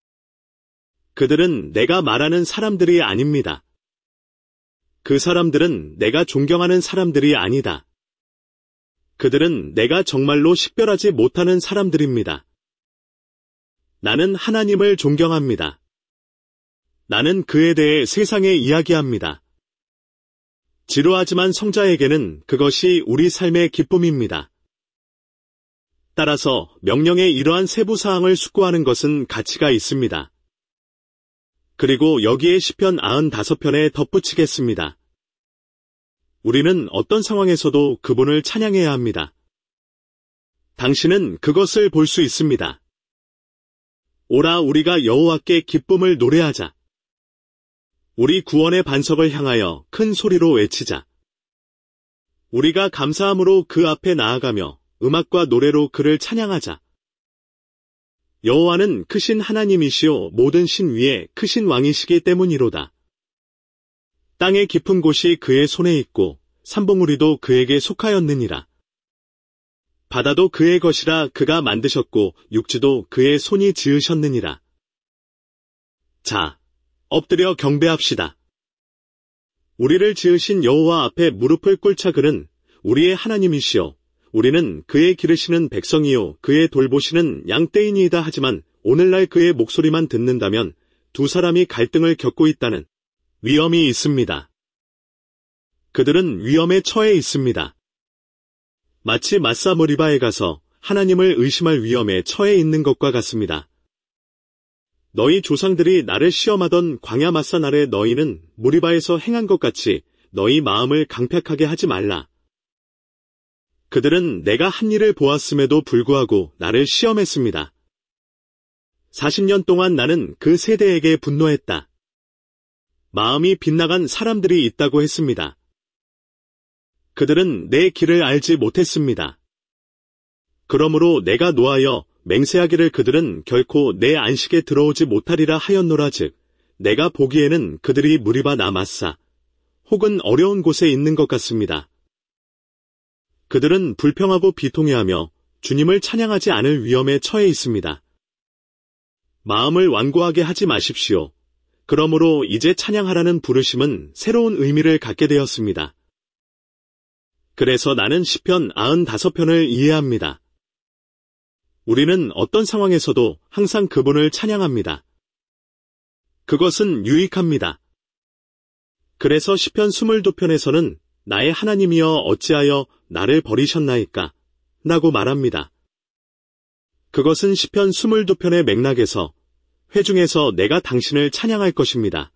그들은 내가 말하는 사람들이 아닙니다. 그 사람들은 내가 존경하는 사람들이 아니다. 그들은 내가 정말로 식별하지 못하는 사람들입니다. 나는 하나님을 존경합니다. 나는 그에 대해 세상에 이야기합니다. 지루하지만 성자에게는 그것이 우리 삶의 기쁨입니다. 따라서 명령의 이러한 세부 사항을 숙고하는 것은 가치가 있습니다. 그리고 여기에 시편 구십오 편에 덧붙이겠습니다. 우리는 어떤 상황에서도 그분을 찬양해야 합니다. 당신은 그것을 볼 수 있습니다. 오라 우리가 여호와께 기쁨을 노래하자. 우리 구원의 반석을 향하여 큰 소리로 외치자. 우리가 감사함으로 그 앞에 나아가며 음악과 노래로 그를 찬양하자. 여호와는 크신 하나님이시요 모든 신 위에 크신 왕이시기 때문이로다. 땅의 깊은 곳이 그의 손에 있고 산봉우리도 그에게 속하였느니라. 바다도 그의 것이라 그가 만드셨고 육지도 그의 손이 지으셨느니라. 자, 엎드려 경배합시다. 우리를 지으신 여호와 앞에 무릎을 꿇자. 그는 우리의 하나님이시요 우리는 그의 기르시는 백성이요 그의 돌보시는 양떼이니이다. 하지만 오늘날 그의 목소리만 듣는다면 두 사람이 갈등을 겪고 있다는 위험이 있습니다. 그들은 위험에 처해 있습니다. 마치 마사 무리바에 가서 하나님을 의심할 위험에 처해 있는 것과 같습니다. 너희 조상들이 나를 시험하던 광야 마사 날에 너희는 무리바에서 행한 것 같이 너희 마음을 강팍하게 하지 말라. 그들은 내가 한 일을 보았음에도 불구하고 나를 시험했습니다. 사십 년 동안 나는 그 세대에게 분노했다. 마음이 빗나간 사람들이 있다고 했습니다. 그들은 내 길을 알지 못했습니다. 그러므로 내가 노하여 맹세하기를 그들은 결코 내 안식에 들어오지 못하리라 하였노라. 즉 내가 보기에는 그들이 무리바 나마사 혹은 어려운 곳에 있는 것 같습니다. 그들은 불평하고 비통해하며 주님을 찬양하지 않을 위험에 처해 있습니다. 마음을 완고하게 하지 마십시오. 그러므로 이제 찬양하라는 부르심은 새로운 의미를 갖게 되었습니다. 그래서 나는 시편 구십오 편을 이해합니다. 우리는 어떤 상황에서도 항상 그분을 찬양합니다. 그것은 유익합니다. 그래서 시편 이십이 편에서는 나의 하나님이여 어찌하여 나를 버리셨나이까? 라고 말합니다. 그것은 시편 이십이 편의 맥락에서 회중에서 내가 당신을 찬양할 것입니다.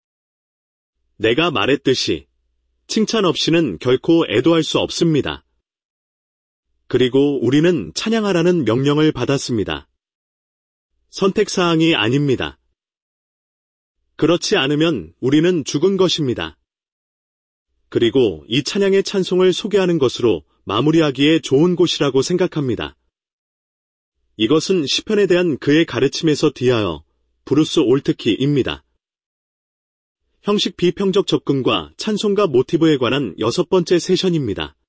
내가 말했듯이 칭찬 없이는 결코 애도할 수 없습니다. 그리고 우리는 찬양하라는 명령을 받았습니다. 선택사항이 아닙니다. 그렇지 않으면 우리는 죽은 것입니다. 그리고 이 찬양의 찬송을 소개하는 것으로 마무리하기에 좋은 곳이라고 생각합니다. 이것은 시편에 대한 그의 가르침에서 뒤하여 브루스 올트키입니다. 형식 비평적 접근과 찬송가 모티브에 관한 여섯 번째 세션입니다.